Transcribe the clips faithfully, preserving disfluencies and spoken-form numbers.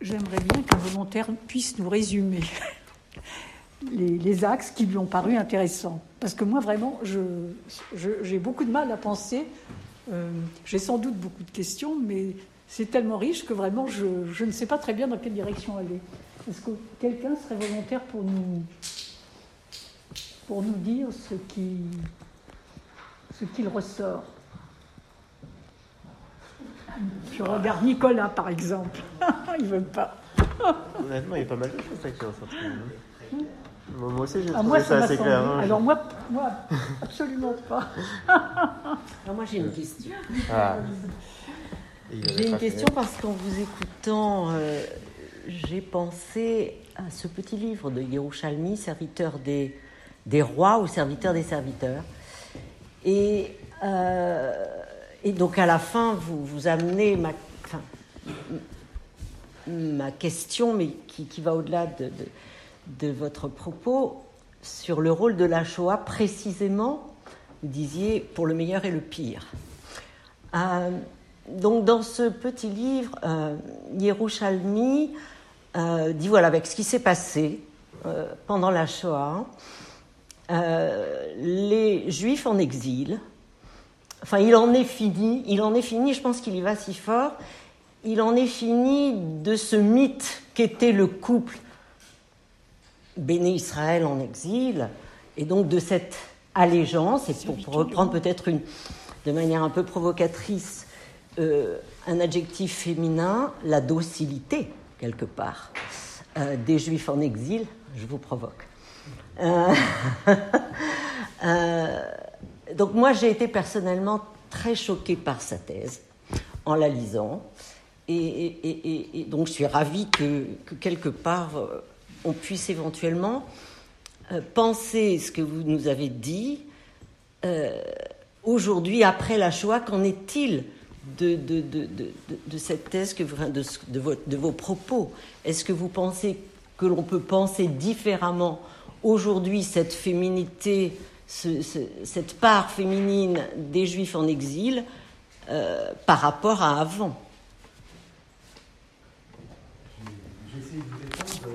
j'aimerais bien qu'un volontaire puisse nous résumer les, les axes qui lui ont paru intéressants. Parce que moi, vraiment, je, je, j'ai beaucoup de mal à penser. Euh, j'ai sans doute beaucoup de questions, mais c'est tellement riche que vraiment, je, je ne sais pas très bien dans quelle direction aller. Est-ce que quelqu'un serait volontaire pour nous, pour nous dire ce qui, ce qu'il ressort? Je regarde Nicolas, par exemple. Il ne veut pas. Honnêtement, il y a pas mal de choses là qui ressortent. Moi, moi aussi, j'ai ah, trouvé moi, ça, ça assez clair. Hein. Alors moi, moi, absolument pas. Alors moi, j'ai une question. Ah. J'ai une question parce qu'en vous écoutant, euh, j'ai pensé à ce petit livre de Yerushalmi, Serviteur des, des rois ou Serviteur des serviteurs. Et... Euh, Et donc, à la fin, vous, vous amenez ma, enfin, ma question, mais qui, qui va au-delà de, de, de votre propos, sur le rôle de la Shoah, précisément, vous disiez, pour le meilleur et le pire. Euh, donc, dans ce petit livre, euh, Yerushalmi euh, dit, voilà, avec ce qui s'est passé euh, pendant la Shoah, euh, les Juifs en exil... Enfin, il en est fini, il en est fini, je pense qu'il y va si fort, il en est fini de ce mythe qu'était le couple Béné Israël en exil, et donc de cette allégeance, et pour, pour reprendre peut-être une, de manière un peu provocatrice, euh, un adjectif féminin, la docilité, quelque part, euh, des Juifs en exil, je vous provoque. Euh, euh, Donc moi, j'ai été personnellement très choquée par sa thèse en la lisant. Et, et, et, et donc je suis ravie que, que quelque part, on puisse éventuellement penser ce que vous nous avez dit. Euh, aujourd'hui, après la Shoah, qu'en est-il de, de, de, de, de cette thèse, que vous, de, de, vos, de vos propos? Est-ce que vous pensez que l'on peut penser différemment aujourd'hui cette féminité, Ce, ce, cette part féminine des Juifs en exil euh, par rapport à avant? J'essaie de vous répondre.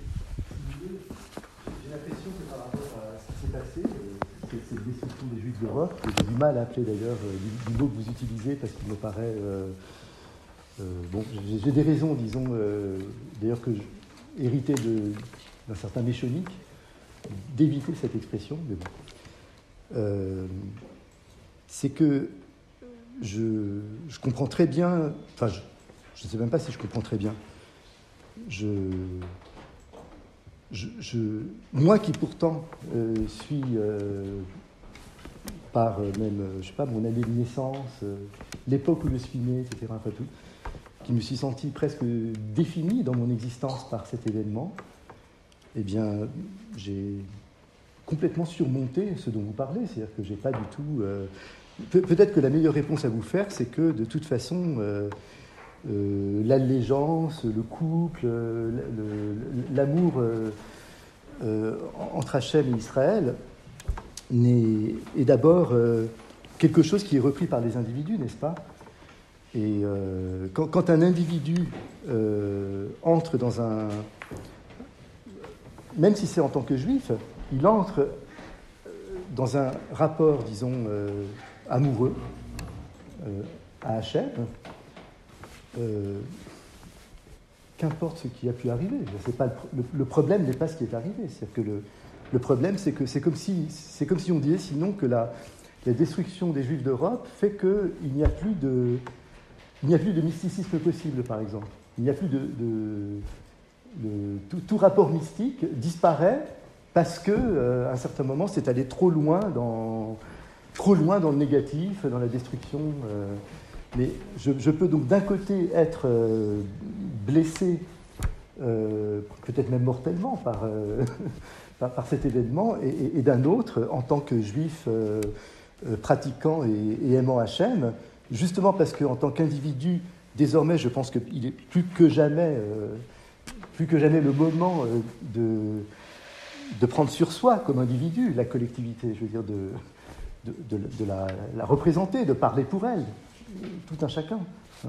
J'ai l'impression que par rapport à ce qui s'est passé, euh, cette destruction des Juifs d'Europe, que j'ai du mal à appeler d'ailleurs euh, du, du mot que vous utilisez parce qu'il me paraît... Euh, euh, bon, j'ai, j'ai des raisons, disons, euh, d'ailleurs que hérité de, d'un certain méchonique, d'éviter cette expression, mais bon. Euh, c'est que je, je comprends très bien, enfin je, je ne sais même pas si je comprends très bien, je, je, je moi qui pourtant euh, suis euh, par euh, même, je sais pas, mon année de naissance, euh, l'époque où je suis né, et cetera, enfin tout, qui me suis senti presque défini dans mon existence par cet événement, eh bien j'ai complètement surmonter ce dont vous parlez, c'est-à-dire que j'ai pas du tout... Euh, pe- peut-être que la meilleure réponse à vous faire, c'est que de toute façon, euh, euh, l'allégeance, le couple, euh, le, l'amour euh, euh, entre Hachem et Israël n'est, est d'abord euh, quelque chose qui est repris par les individus, n'est-ce pas? Et euh, quand, quand un individu euh, entre dans un... Même si c'est en tant que juif, il entre dans un rapport, disons, euh, amoureux euh, à Hachem. Euh, qu'importe ce qui a pu arriver. C'est pas le, le, le problème n'est pas ce qui est arrivé. C'est-à-dire que le, le problème, c'est que c'est comme si, c'est comme si on disait sinon que la, la destruction des Juifs d'Europe fait qu'il n'y a plus de, il n'y a plus de mysticisme possible, par exemple. Il n'y a plus de, de, de tout, tout rapport mystique disparaît parce que, euh, à un certain moment, c'est allé trop loin dans, trop loin dans le négatif, dans la destruction. Euh, mais je, je peux donc d'un côté être euh, blessé, euh, peut-être même mortellement, par, euh, par, par cet événement, et, et, et d'un autre, en tant que juif euh, euh, pratiquant et, et aimant Hachem, justement parce qu'en tant qu'individu, désormais, je pense qu'il est plus que jamais, euh, plus que jamais le moment euh, de de prendre sur soi comme individu la collectivité, je veux dire, de, de, de, de la, la représenter, de parler pour elle, tout un chacun.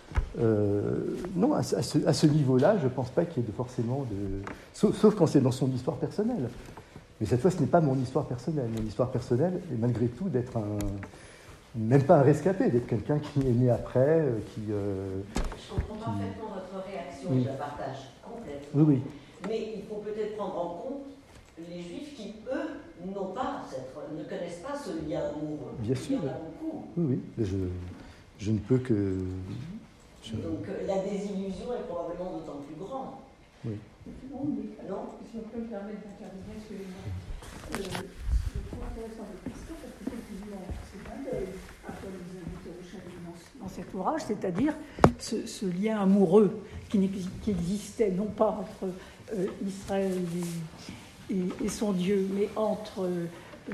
Euh, non, à, à ce, à ce niveau-là, je ne pense pas qu'il y ait de, forcément de... Sauf, sauf quand c'est dans son histoire personnelle. Mais cette fois, ce n'est pas mon histoire personnelle. Mon histoire personnelle est malgré tout d'être un... Même pas un rescapé, d'être quelqu'un qui est né après, euh, qui... Euh, je comprends qui... parfaitement votre réaction, oui. je la partage complètement. Oui, oui. Mais il faut peut-être prendre en compte les Juifs qui, eux, n'ont pas cette, ne connaissent pas ce lien amoureux. Bien sûr. Il y en a beaucoup. Oui, oui. Je, je ne peux que... Je... Donc euh, la désillusion est probablement d'autant plus grande. Oui. Non, mais, non si on peut me permettre d'intervenir, excusez-moi. Euh, je trouve intéressant votre question parce qu'effectivement, c'est un deuil à quoi vous invitez au chapitre dans, dans cet ouvrage, c'est-à-dire ce, ce lien amoureux qui, qui existait non pas entre euh, Israël et, et, et son Dieu, mais entre euh,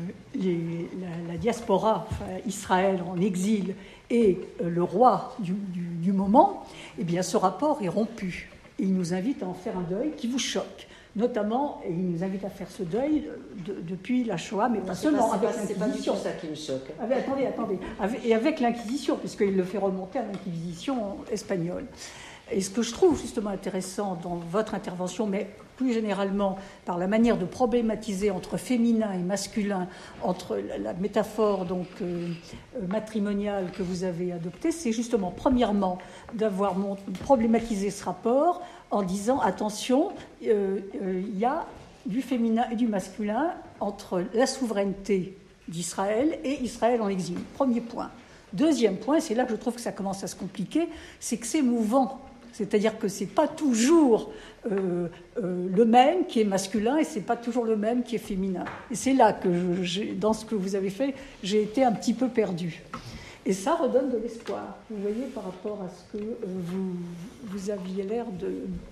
les, la, la diaspora, enfin, Israël en exil, et euh, le roi du, du, du moment, eh bien ce rapport est rompu. Et il nous invite à en faire un deuil qui vous choque. Notamment, et il nous invite à faire ce deuil de, depuis la Shoah, mais non, pas seulement, pas, avec pas, l'Inquisition. C'est pas du tout ça qui me choque. Ah, mais attendez, attendez. Avec, et avec l'Inquisition, puisqu'il le fait remonter à l'Inquisition espagnole. Et ce que je trouve justement intéressant dans votre intervention, mais plus généralement par la manière de problématiser entre féminin et masculin, entre la, la métaphore donc euh, matrimoniale que vous avez adoptée, c'est justement premièrement d'avoir problématisé ce rapport en disant attention, euh, euh, il y a du féminin et du masculin entre la souveraineté d'Israël et Israël en exil. Premier point. Deuxième point, c'est là que je trouve que ça commence à se compliquer, c'est que c'est mouvant. C'est-à-dire que ce n'est pas toujours euh, euh, le même qui est masculin et ce n'est pas toujours le même qui est féminin. Et c'est là que, je, dans ce que vous avez fait, j'ai été un petit peu perdue. Et ça redonne de l'espoir, vous voyez, par rapport à ce que euh, vous, vous aviez l'air de,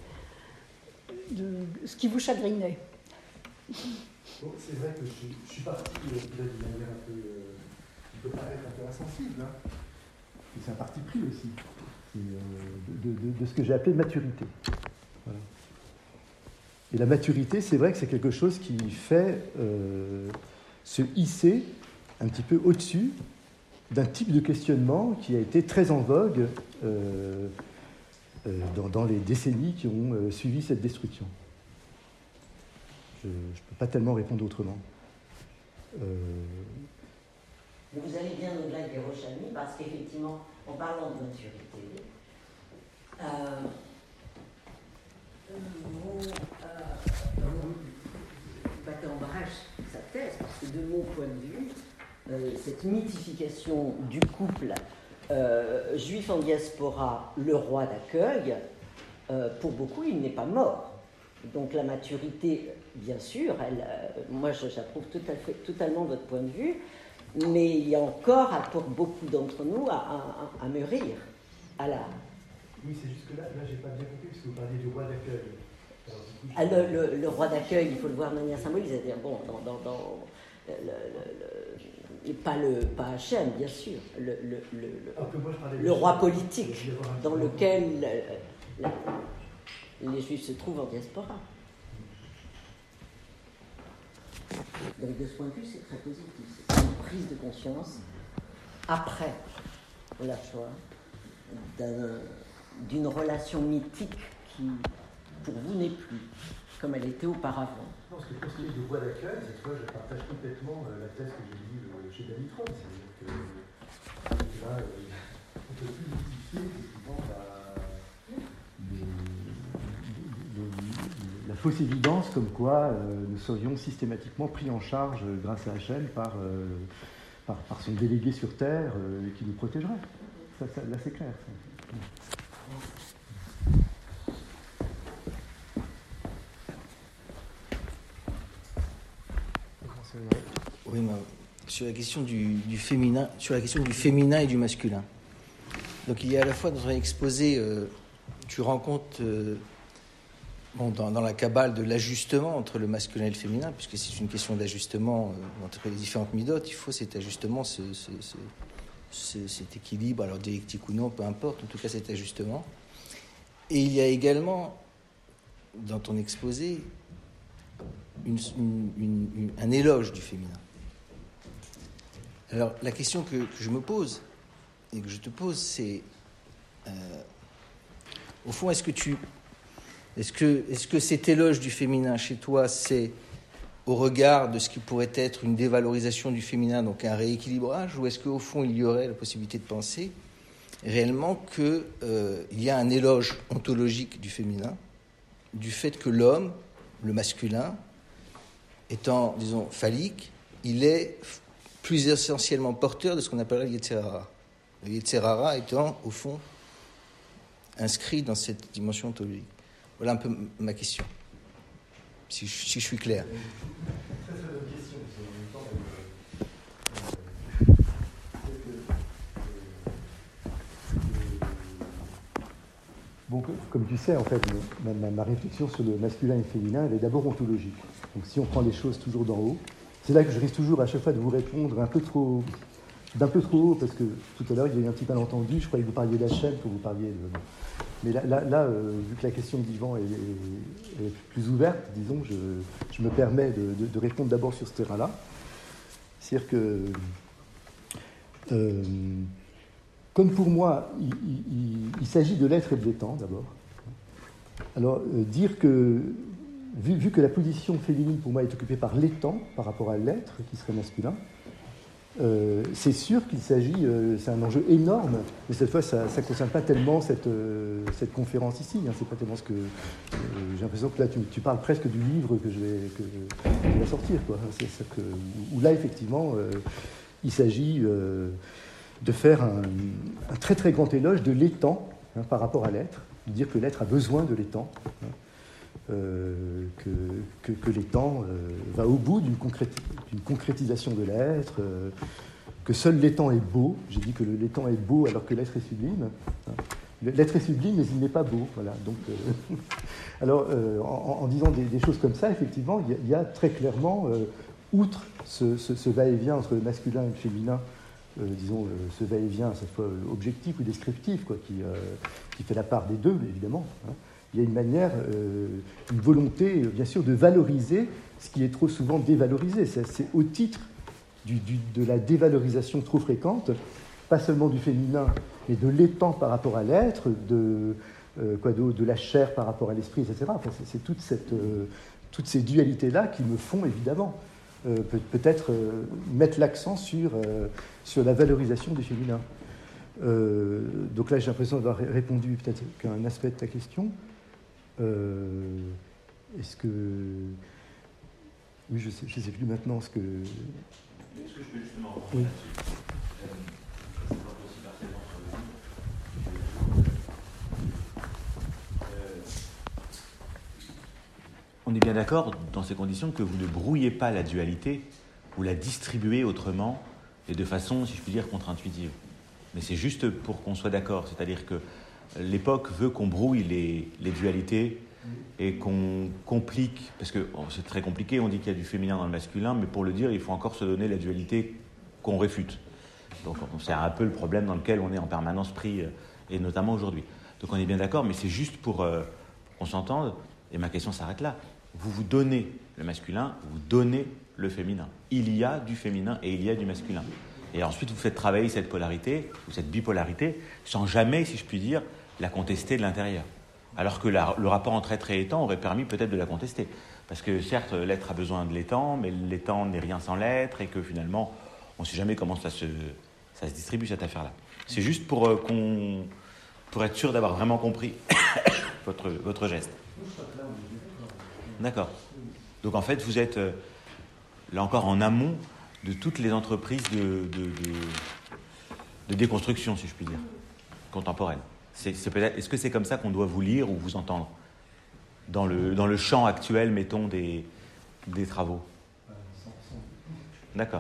de... ce qui vous chagrinait. Bon, c'est vrai que je, je suis parti euh, d'une manière un peu... Euh, qui peut paraître un peu insensible. Hein. Et c'est un parti pris aussi. De, de, de ce que j'ai appelé maturité. Voilà. Et la maturité, c'est vrai que c'est quelque chose qui fait euh, se hisser un petit peu au-dessus d'un type de questionnement qui a été très en vogue euh, euh, dans, dans les décennies qui ont euh, suivi cette destruction. Je ne peux pas tellement répondre autrement. Euh... Vous allez bien au-delà de Yerushalmi parce qu'effectivement, en parlant de maturité, euh, vous, euh, vous battez en brèche sa thèse, parce que de mon point de vue, euh, cette mythification du couple euh, juif en diaspora, le roi d'accueil, euh, pour beaucoup, il n'est pas mort. Donc la maturité, bien sûr, elle, euh, moi j'approuve tout à fait, totalement votre point de vue, mais il y a encore, pour beaucoup d'entre nous, à, à, à mûrir à la... Oui, c'est juste que là, là j'ai pas bien compris, parce que vous parliez du roi d'accueil. Alors, du coup, ah, le, le, le roi d'accueil, il faut le voir de manière symbolique, c'est-à-dire, bon, dans... dans, dans le, le, le, pas, le, pas Hachem, bien sûr, le, le, le, moi, je le roi politique, dans lequel la, la, les Juifs se trouvent en diaspora. Donc de ce point de vue, c'est très positif. C'est une prise de conscience, après la Shoah, d'un, d'une relation mythique qui, pour vous, n'est plus comme elle était auparavant. Non, parce que pour ce qui est du roi d'accueil, cette fois, je partage complètement euh, la thèse que j'ai lue euh, chez David Fromm. C'est-à-dire que, que là, euh, on ne peut plus justifier effectivement la, les, les, la fausse évidence comme quoi euh, nous serions systématiquement pris en charge euh, grâce à Hachem par, euh, par, par son délégué sur Terre euh, qui nous protégerait. Ça, ça, là, c'est clair. Ça. Oui, mais sur la question du, du féminin, sur la question du féminin et du masculin. Donc il y a à la fois dans un exposé, euh, tu rends compte euh, bon, dans, dans la Kabbale de l'ajustement entre le masculin et le féminin, puisque c'est une question d'ajustement euh, entre les différentes midotes. Il faut cet ajustement, ce, ce, ce, ce, cet équilibre, alors dialectique ou non, peu importe, en tout cas cet ajustement. Et il y a également dans ton exposé une, une, une, une, un éloge du féminin. Alors, la question que, que je me pose, et que je te pose, c'est, euh, au fond, est-ce que tu, est-ce que, est-ce que cet éloge du féminin chez toi, c'est au regard de ce qui pourrait être une dévalorisation du féminin, donc un rééquilibrage, ou est-ce qu'au fond, il y aurait la possibilité de penser réellement qu'il euh, y a un éloge ontologique du féminin, du fait que l'homme, le masculin, étant, disons, phallique, il est plus essentiellement porteur de ce qu'on appellerait le Yetzer Hara. Le Yetzer Hara étant, au fond, inscrit dans cette dimension ontologique. Voilà un peu ma question, si je, si je suis clair. Très très bonne question. Bon, comme tu sais, en fait, ma, ma, ma réflexion sur le masculin et le féminin, elle est d'abord ontologique. Donc si on prend les choses toujours d'en haut, c'est là que je risque toujours à chaque fois de vous répondre un peu trop, d'un peu trop haut, parce que tout à l'heure, il y a eu un petit malentendu, je croyais que vous parliez d'Hachem quand vous parliez de... Mais là, là, là euh, vu que la question d'Yvan est, est, est plus ouverte, disons, je, je me permets de, de, de répondre d'abord sur ce terrain-là. C'est-à-dire que, euh, comme pour moi, il, il, il s'agit de l'être et de l'étant, d'abord. Alors, euh, dire que, vu, vu que la position féminine, pour moi, est occupée par l'étant, par rapport à l'être, qui serait masculin, Euh, c'est sûr qu'il s'agit, euh, c'est un enjeu énorme, mais cette fois ça ne concerne pas tellement cette, euh, cette conférence ici, hein, c'est pas tellement ce que... Euh, j'ai l'impression que là tu, tu parles presque du livre que je vais, que, que je vais sortir, quoi. C'est, c'est que, où là effectivement euh, il s'agit euh, de faire un, un très très grand éloge de l'étant, hein, par rapport à l'être, de dire que l'être a besoin de l'étant, hein. Euh, que, que, que l'étant euh, va au bout d'une, concréti- d'une concrétisation de l'être, euh, que seul l'étant est beau. J'ai dit que le, l'étant est beau alors que l'être est sublime. L'être est sublime, mais il n'est pas beau. Voilà. Donc, euh, alors, euh, en, en disant des, des choses comme ça, effectivement, il y a, il y a très clairement, euh, outre ce, ce, ce va-et-vient entre le masculin et le féminin, euh, disons, euh, ce va-et-vient, cette fois objectif ou descriptif, quoi, qui, euh, qui fait la part des deux, évidemment, hein. Il y a une manière, euh, une volonté, bien sûr, de valoriser ce qui est trop souvent dévalorisé. C'est, c'est au titre du, du, de la dévalorisation trop fréquente, pas seulement du féminin, mais de l'étant par rapport à l'être, de, euh, quoi, de, de la chair par rapport à l'esprit, et cetera. Enfin, c'est, c'est toute cette, euh, toutes ces dualités-là qui me font, évidemment, euh, peut, peut-être euh, mettre l'accent sur, euh, sur la valorisation du féminin. Euh, donc là, j'ai l'impression d'avoir répondu peut-être qu'à un aspect de ta question. Euh, est-ce que... Oui, je ne sais, je sais plus maintenant ce que... Est-ce que je peux justement reprendre oui. là-dessus euh, ça porte aussi partiellement sur le livre. On est bien d'accord, dans ces conditions, que vous ne brouillez pas la dualité, vous la distribuez autrement et de façon, si je puis dire, contre-intuitive. Mais c'est juste pour qu'on soit d'accord, c'est-à-dire que l'époque veut qu'on brouille les, les dualités et qu'on complique, parce que oh, c'est très compliqué, on dit qu'il y a du féminin dans le masculin, mais pour le dire, il faut encore se donner la dualité qu'on réfute. Donc c'est un peu le problème dans lequel on est en permanence pris, et notamment aujourd'hui. Donc on est bien d'accord, mais c'est juste pour euh, qu'on s'entende, et ma question s'arrête là. Vous vous donnez le masculin, vous donnez le féminin. Il y a du féminin et il y a du masculin. Et ensuite, vous faites travailler cette polarité, ou cette bipolarité, sans jamais, si je puis dire, la contester de l'intérieur. Alors que la, le rapport entre être et étant aurait permis peut-être de la contester. Parce que certes, l'être a besoin de l'étant, mais l'étant n'est rien sans l'être, et que finalement, on ne sait jamais comment ça se, ça se distribue, cette affaire-là. C'est juste pour, euh, qu'on, pour être sûr d'avoir vraiment compris votre, votre geste. D'accord. Donc en fait, vous êtes, euh, là encore, en amont de toutes les entreprises de, de, de, de déconstruction, si je puis dire, contemporaine. C'est, c'est peut-être, est-ce que c'est comme ça qu'on doit vous lire ou vous entendre dans le, dans le champ actuel, mettons, des, des travaux? D'accord.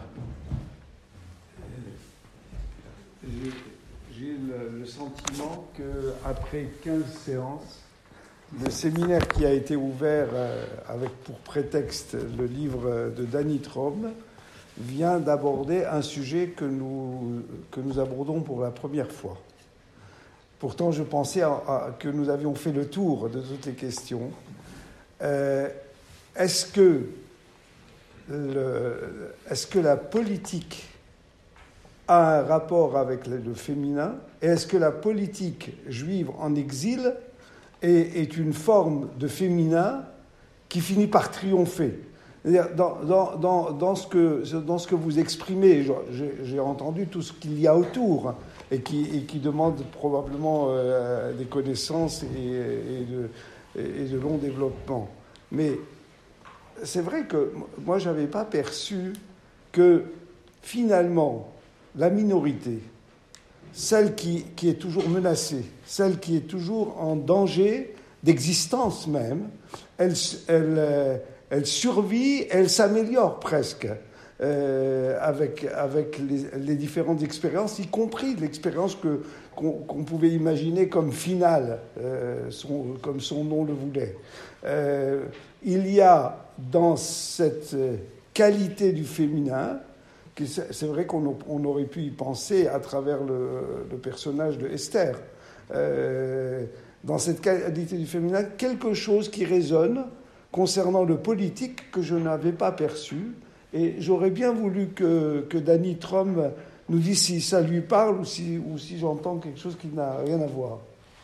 J'ai, j'ai le, le sentiment qu'après quinze séances, le séminaire qui a été ouvert euh, avec pour prétexte le livre de Danny Trom vient d'aborder un sujet que nous, que nous abordons pour la première fois. Pourtant, je pensais à, à, que nous avions fait le tour de toutes les questions. Euh, est-ce que, le, est-ce que la politique a un rapport avec le, le féminin? Et est-ce que la politique juive en exil est, est une forme de féminin qui finit par triompher? C'est-à-dire, dans, dans, dans, dans, ce que, dans ce que vous exprimez, j'ai, j'ai entendu tout ce qu'il y a autour et qui, et qui demande probablement euh, des connaissances et, et, de, et de long développement. Mais c'est vrai que moi, je n'avais pas perçu que finalement, la minorité, celle qui, qui est toujours menacée, celle qui est toujours en danger d'existence même, elle, elle, elle survit, elle s'améliore presque euh, avec, avec les, les différentes expériences, y compris l'expérience que, qu'on, qu'on pouvait imaginer comme finale, euh, son, comme son nom le voulait. Euh, il y a dans cette qualité du féminin, c'est vrai qu'on on aurait pu y penser à travers le, le personnage de Esther, euh, dans cette qualité du féminin, quelque chose qui résonne concernant le politique que je n'avais pas perçu. Et j'aurais bien voulu que, que Danny Trom nous dise si ça lui parle ou si, ou si j'entends quelque chose qui n'a rien à voir.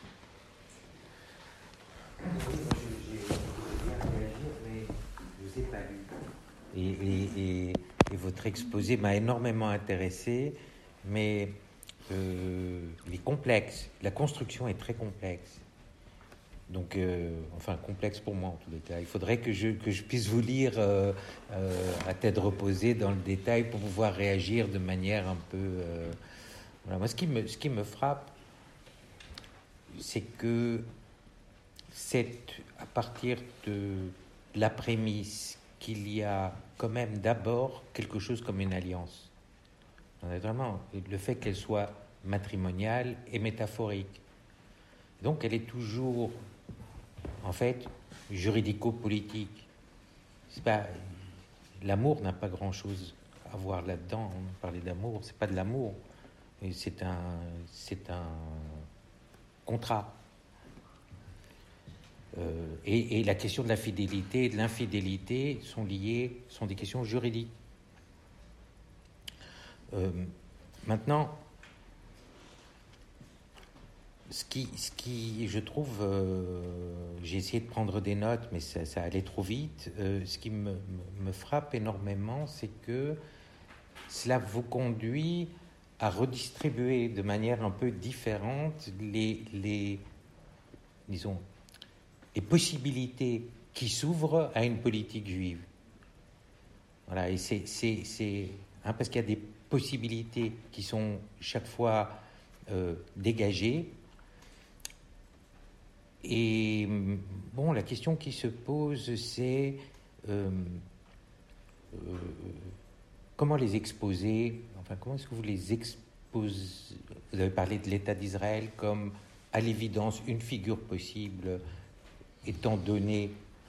Et, et, et, et votre exposé m'a énormément intéressé, mais euh, il est complexe. La construction est très complexe. Donc, euh, enfin, complexe pour moi en tous les cas. Il faudrait que je, que je puisse vous lire euh, euh, à tête reposée dans le détail pour pouvoir réagir de manière un peu... Euh, voilà. Moi, ce qui me, ce qui me frappe, c'est que c'est à partir de la prémisse qu'il y a quand même d'abord quelque chose comme une alliance. Vraiment, le fait qu'elle soit matrimoniale et métaphorique. Donc elle est toujours, en fait, juridico-politique. C'est pas, l'amour n'a pas grand-chose à voir là-dedans. On parlait d'amour, c'est pas de l'amour, c'est un, c'est un contrat. Euh, et, et la question de la fidélité et de l'infidélité sont liées, sont des questions juridiques. Euh, maintenant, ce qui, ce qui, je trouve, euh, j'ai essayé de prendre des notes, mais ça, ça allait trop vite. Euh, ce qui me, me frappe énormément, c'est que cela vous conduit à redistribuer de manière un peu différente les, les disons, les possibilités qui s'ouvrent à une politique juive. Voilà, et c'est, c'est, c'est hein, parce qu'il y a des possibilités qui sont chaque fois euh, dégagées. Et bon, la question qui se pose, c'est euh, euh, comment les exposer, enfin, comment est-ce que vous les exposez? Vous avez parlé de l'État d'Israël comme, à l'évidence, une figure possible, étant donné,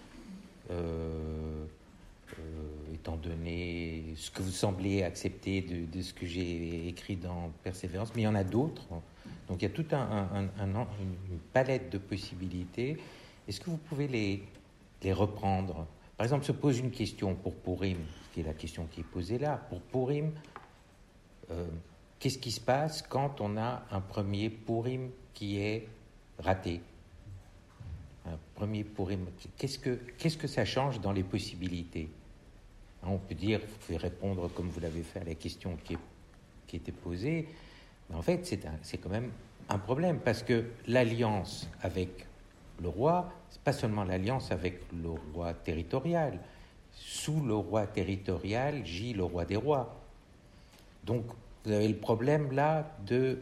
euh, euh, étant donné ce que vous semblez accepter de, de ce que j'ai écrit dans Persévérance, mais il y en a d'autres. Donc il y a toute un, un, un, un, une palette de possibilités. Est-ce que vous pouvez les, les reprendre? Par exemple, se pose une question pour Purim, qui est la question qui est posée là. Pour Purim, euh, qu'est-ce qui se passe quand on a un premier Purim qui est raté? Un premier Purim, qu'est-ce que, qu'est-ce que ça change dans les possibilités? On peut dire, vous pouvez répondre comme vous l'avez fait à la question qui, est, qui était posée, mais en fait, c'est, un, c'est quand même un problème, parce que l'alliance avec le roi, c'est pas seulement l'alliance avec le roi territorial. Sous le roi territorial gît le roi des rois. Donc, vous avez le problème là de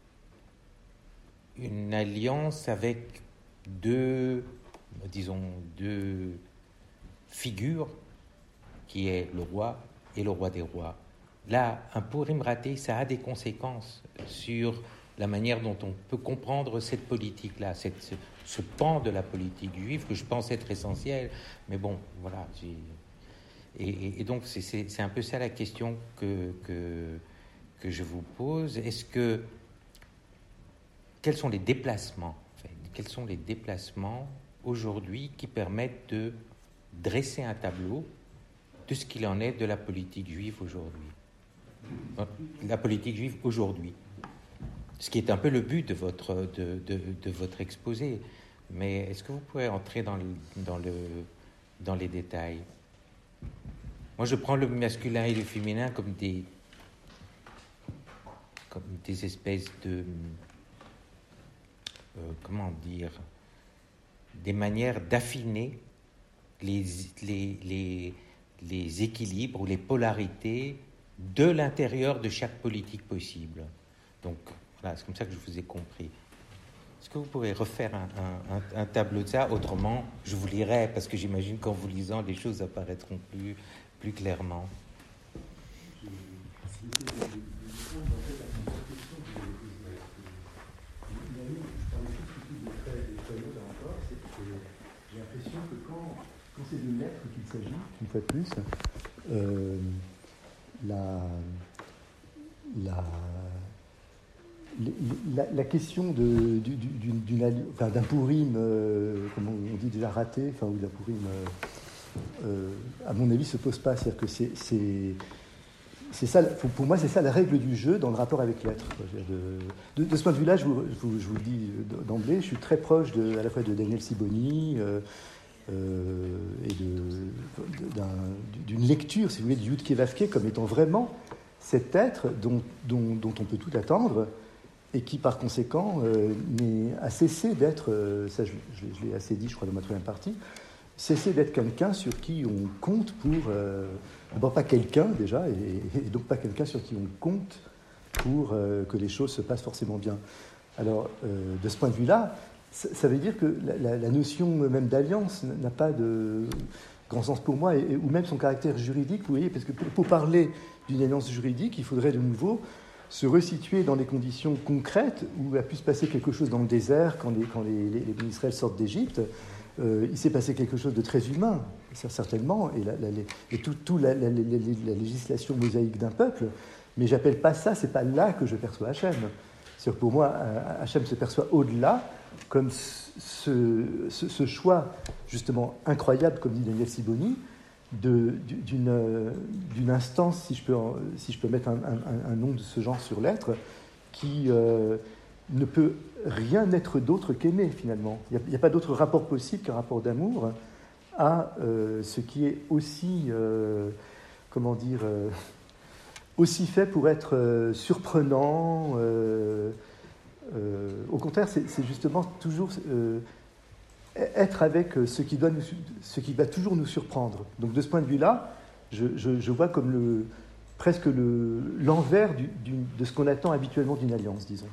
une alliance avec deux, disons, deux figures, qui est le roi et le roi des rois. Là, un Purim raté, ça a des conséquences sur la manière dont on peut comprendre cette politique-là, cette, ce, ce pan de la politique juive que je pense être essentiel. Mais bon, voilà. J'ai... Et, et, et donc, c'est, c'est, c'est un peu ça la question que, que, que je vous pose. Est-ce que... Quels sont les déplacements en fait, quels sont les déplacements aujourd'hui qui permettent de dresser un tableau de ce qu'il en est de la politique juive aujourd'hui? la politique juive aujourd'hui. Ce qui est un peu le but de votre, de, de, de votre exposé. Mais est-ce que vous pourrez entrer dans, le, dans, le, dans les détails? Moi, je prends le masculin et le féminin comme des, comme des espèces de... Euh, comment dire, des manières d'affiner les, les, les, les équilibres ou les polarités de l'intérieur de chaque politique possible. Donc, voilà, c'est comme ça que je vous ai compris. Est-ce que vous pourrez refaire un, un, un tableau de ça? Autrement, je vous lirai, parce que j'imagine qu'en vous lisant, les choses apparaîtront plus, plus clairement. C'est de lettres qu'il s'agit, une fois de plus. Euh, la, la, la, la question de, du, du, d'une, enfin, d'un Purim, euh, comme on dit déjà raté, enfin, ou d'un Purim, euh, euh, à mon avis, se pose pas. C'est-à-dire que c'est, c'est, c'est ça, pour moi, c'est ça la règle du jeu dans le rapport avec l'être. De, de, de ce point de vue-là, je vous, je vous, je vous le dis d'emblée, je suis très proche de, à la fois de Daniel Siboni, euh, Euh, et de, d'un, d'une lecture, si vous voulez, de Yudke Vavke comme étant vraiment cet être dont, dont, dont on peut tout attendre et qui, par conséquent, euh, n'est, a cessé d'être, euh, ça je, je, je l'ai assez dit, je crois, dans ma troisième partie, cessé d'être quelqu'un sur qui on compte pour... Euh, d'abord pas quelqu'un, déjà, et, et donc pas quelqu'un sur qui on compte pour euh, que les choses se passent forcément bien. Alors, euh, de ce point de vue-là, ça veut dire que la, la, la notion même d'alliance n'a pas de grand sens pour moi, et, ou même son caractère juridique, vous voyez, parce que pour, pour parler d'une alliance juridique, il faudrait de nouveau se resituer dans les conditions concrètes où a pu se passer quelque chose dans le désert quand les, quand les, les, les bénis Israël sortent d'Égypte. Euh, il s'est passé quelque chose de très humain, certainement, et, la, la, et toute tout la, la, la, la législation mosaïque d'un peuple, mais j'appelle pas ça, c'est pas là que je perçois Hachem. C'est-à-dire pour moi, Hachem se perçoit au-delà, comme ce, ce, ce choix, justement, incroyable, comme dit Daniel Siboni, de, d'une, d'une instance, si je peux, si je peux mettre un, un, un nom de ce genre sur l'être, qui euh, ne peut rien être d'autre qu'aimer, finalement. Il n'y a, a pas d'autre rapport possible qu'un rapport d'amour à euh, ce qui est aussi, euh, comment dire, euh, aussi fait pour être euh, surprenant. Euh, euh, au contraire, c'est, c'est justement toujours euh, être avec ce qui, doit nous, ce qui va toujours nous surprendre. Donc de ce point de vue-là, je, je, je vois comme le, presque le, l'envers du, du, de ce qu'on attend habituellement d'une alliance, disons.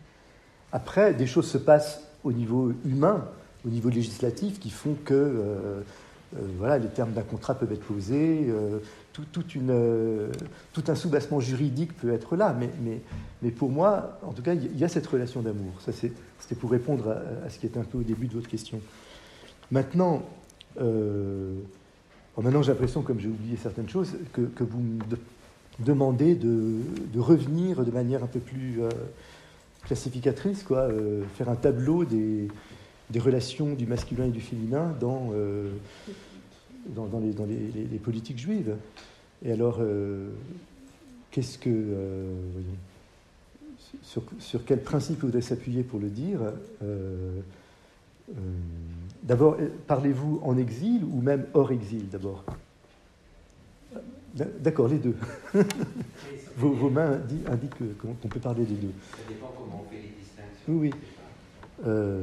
Après, des choses se passent au niveau humain, au niveau législatif, qui font que euh, euh, voilà, les termes d'un contrat peuvent être posés, euh, tout, toute une, euh, tout un soubassement juridique peut être là, mais, mais, mais pour moi, en tout cas, il y a cette relation d'amour. Ça, c'est, c'était pour répondre à, à ce qui était un peu au début de votre question. Maintenant, euh, maintenant j'ai l'impression, comme j'ai oublié certaines choses, que, que vous me de, demandez de, de revenir de manière un peu plus euh, classificatrice, quoi, euh, faire un tableau des, des relations du masculin et du féminin dans, euh, dans, dans, les, dans les, les, les politiques juives. Et alors, euh, qu'est-ce que... Euh, voyons, sur, sur quel principe vous devez s'appuyer pour le dire euh, euh, D'abord, parlez-vous en exil ou même hors exil, d'abord? D'accord, les deux. vos, vos mains indiquent qu'on peut parler des deux. Ça dépend comment on fait les distinctions. Oui, oui. Euh,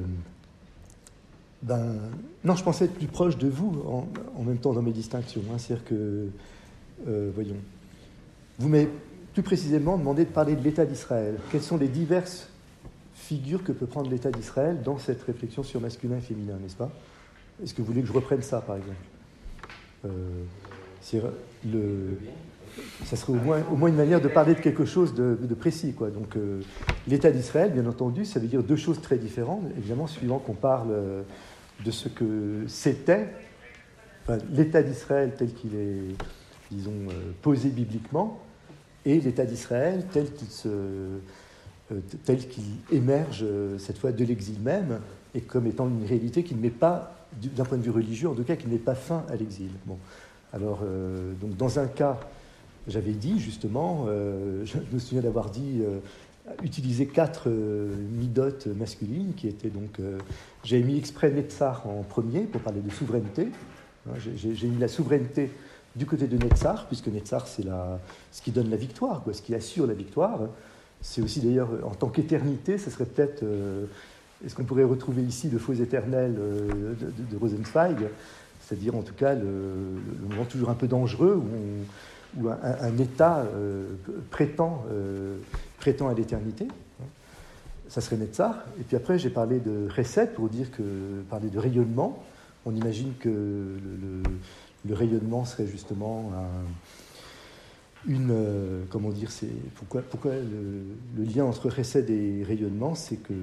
ben, non, je pensais être plus proche de vous en, en même temps dans mes distinctions. Hein, c'est-à-dire que, euh, voyons, vous m'avez plus précisément demandé de parler de l'État d'Israël. Quelles sont les diverses figures que peut prendre l'État d'Israël dans cette réflexion sur masculin et féminin, n'est-ce pas? Est-ce que vous voulez que je reprenne ça, par exemple? euh, c'est le, ça serait au moins, au moins une manière de parler de quelque chose de, de précis, quoi. Donc, euh, l'État d'Israël, bien entendu, ça veut dire deux choses très différentes, évidemment, suivant qu'on parle euh, de ce que c'était, enfin, l'État d'Israël tel qu'il est, disons, euh, posé bibliquement, et l'État d'Israël tel qu'il, se, euh, tel qu'il émerge, euh, cette fois, de l'exil même, et comme étant une réalité qui ne met pas, d'un point de vue religieux, en tout cas, qui ne met pas fin à l'exil. Bon. Alors, euh, donc, dans un cas, j'avais dit justement, euh, je me souviens d'avoir dit, euh, utiliser quatre euh, midotes masculines, qui étaient donc, euh, j'avais mis exprès Netzar en premier pour parler de souveraineté. Hein, j'ai, j'ai mis la souveraineté du côté de Netzar, puisque Netzar, c'est la, ce qui donne la victoire, quoi, ce qui assure la victoire. C'est aussi d'ailleurs, en tant qu'éternité, ce serait peut-être, euh, est-ce qu'on pourrait retrouver ici le faux éternel euh, de, de, de Rosenzweig, c'est-à-dire en tout cas le, le moment toujours un peu dangereux où, on, où un, un État euh, prétend, euh, prétend à l'éternité. Ça serait Netzar. Et puis après, j'ai parlé de Chesed pour dire que, parler de rayonnement. On imagine que le, le, le rayonnement serait justement un, une, euh, comment dire, c'est pourquoi, pourquoi le, le lien entre Chesed et rayonnement, c'est que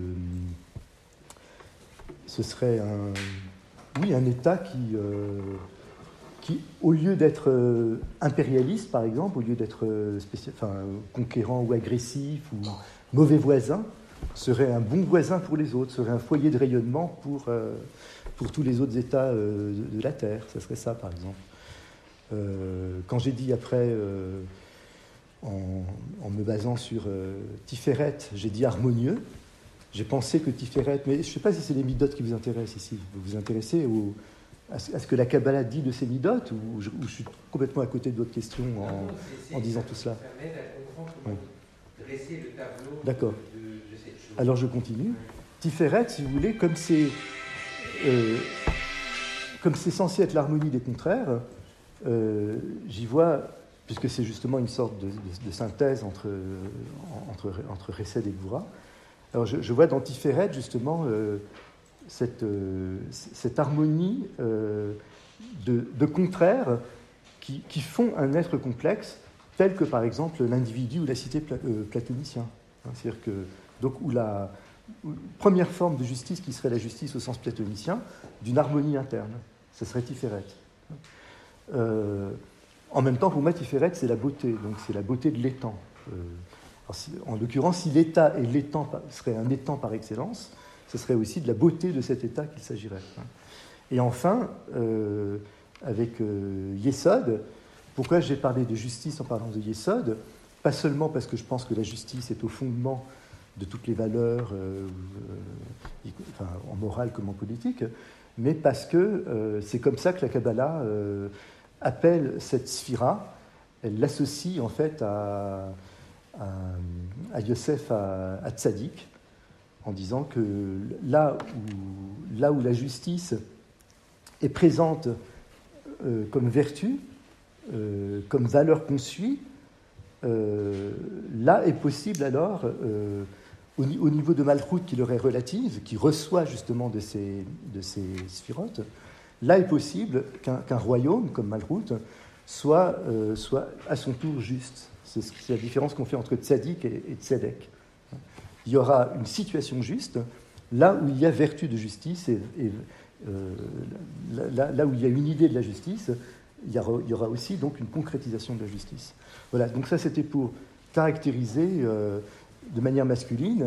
ce serait un, oui, un État qui, euh, qui, au lieu d'être euh, impérialiste, par exemple, au lieu d'être euh, spécial, enfin, conquérant ou agressif ou mauvais voisin, serait un bon voisin pour les autres, serait un foyer de rayonnement pour, euh, pour tous les autres États euh, de, de la Terre. Ça serait ça, par exemple. Euh, quand j'ai dit après, euh, en, en me basant sur euh, Tiferet, j'ai dit harmonieux, j'ai pensé que Tiferet, mais je ne sais pas si c'est les midotes qui vous intéressent ici. Vous vous intéressez au, à, ce, à ce que la Kabbalah dit de ces midotes, ou je, ou je suis complètement à côté de votre question en, non, c'est, en disant tout cela. Ça m'aide à comprendre comment ouais. dresser le tableau. D'accord. De, de cette chose. Alors je continue. Ouais. Tiferet, si vous voulez, comme c'est, euh, comme c'est censé être l'harmonie des contraires, euh, j'y vois, puisque c'est justement une sorte de, de, de synthèse entre, entre, entre Chesed et Gvura. Alors je, je vois dans Tiferet justement euh, cette, euh, cette harmonie euh, de, de contraires qui, qui font un être complexe, tel que par exemple l'individu ou la cité pla, euh, platonicien. Hein, c'est-à-dire que, donc, où la où, première forme de justice qui serait la justice au sens platonicien, d'une harmonie interne, ce serait Tiferet. Euh, en même temps, pour moi, Tiferet, c'est la beauté, donc c'est la beauté de l'étang. Euh, Alors, si, en l'occurrence, si l'État et l'étang serait un étang par excellence, ce serait aussi de la beauté de cet État qu'il s'agirait. Et enfin, euh, avec euh, Yesod, pourquoi j'ai parlé de justice en parlant de Yesod? Pas seulement parce que je pense que la justice est au fondement de toutes les valeurs, euh, euh, enfin, en morale comme en politique, mais parce que euh, c'est comme ça que la Kabbalah euh, appelle cette sphira, elle l'associe en fait à... À, à Yosef, à, à Tzadik, en disant que là où, là où la justice est présente euh, comme vertu, euh, comme valeur qu'on suit, euh, là est possible alors, euh, au, au niveau de Malchut qui leur est relative, qui reçoit justement de ces, de ces sphirotes, là est possible qu'un, qu'un royaume comme Malchut soit, euh, soit à son tour juste. C'est la différence qu'on fait entre tzaddik et, et tzedek. Il y aura une situation juste, là où il y a vertu de justice, et, et euh, là, là où il y a une idée de la justice, il y aura, il y aura aussi donc une concrétisation de la justice. Voilà, donc ça c'était pour caractériser euh, de manière masculine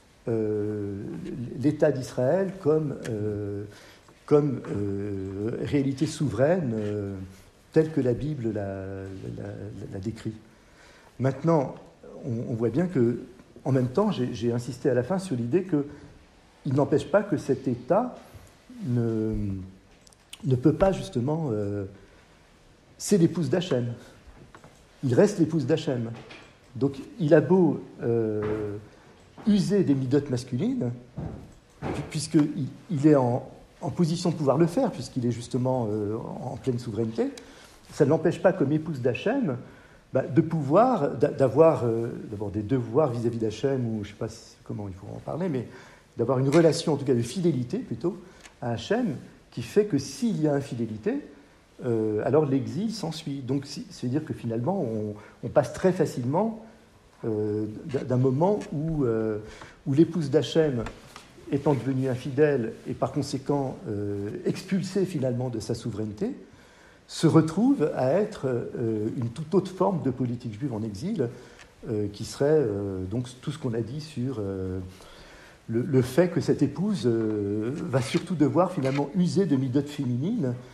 euh, l'État d'Israël comme, euh, comme euh, réalité souveraine euh, telle que la Bible la, la, la, la décrit. Maintenant, on, on voit bien que, en même temps, j'ai, j'ai insisté à la fin sur l'idée qu'il n'empêche pas que cet État ne, ne peut pas justement... Euh, c'est l'épouse d'Hachem. Il reste l'épouse d'Hachem. Donc, il a beau euh, user des midotes masculines, puisqu'il il est en, en position de pouvoir le faire, puisqu'il est justement euh, en pleine souveraineté, ça ne l'empêche pas, comme épouse d'Hachem, bah, de pouvoir, d'avoir euh, d'abord des devoirs vis-à-vis d'Hachem, ou je ne sais pas si, comment il faut en parler, mais d'avoir une relation, en tout cas de fidélité plutôt, à Hachem, qui fait que s'il y a infidélité, euh, alors l'exil s'ensuit. Donc c'est-à-dire que finalement, on, on passe très facilement euh, d'un moment où, euh, où l'épouse d'Hachem, étant devenue infidèle et par conséquent euh, expulsée finalement de sa souveraineté, se retrouve à être euh, une toute autre forme de politique juive en exil, euh, qui serait euh, donc tout ce qu'on a dit sur euh, le, le fait que cette épouse euh, va surtout devoir finalement user de midotes féminines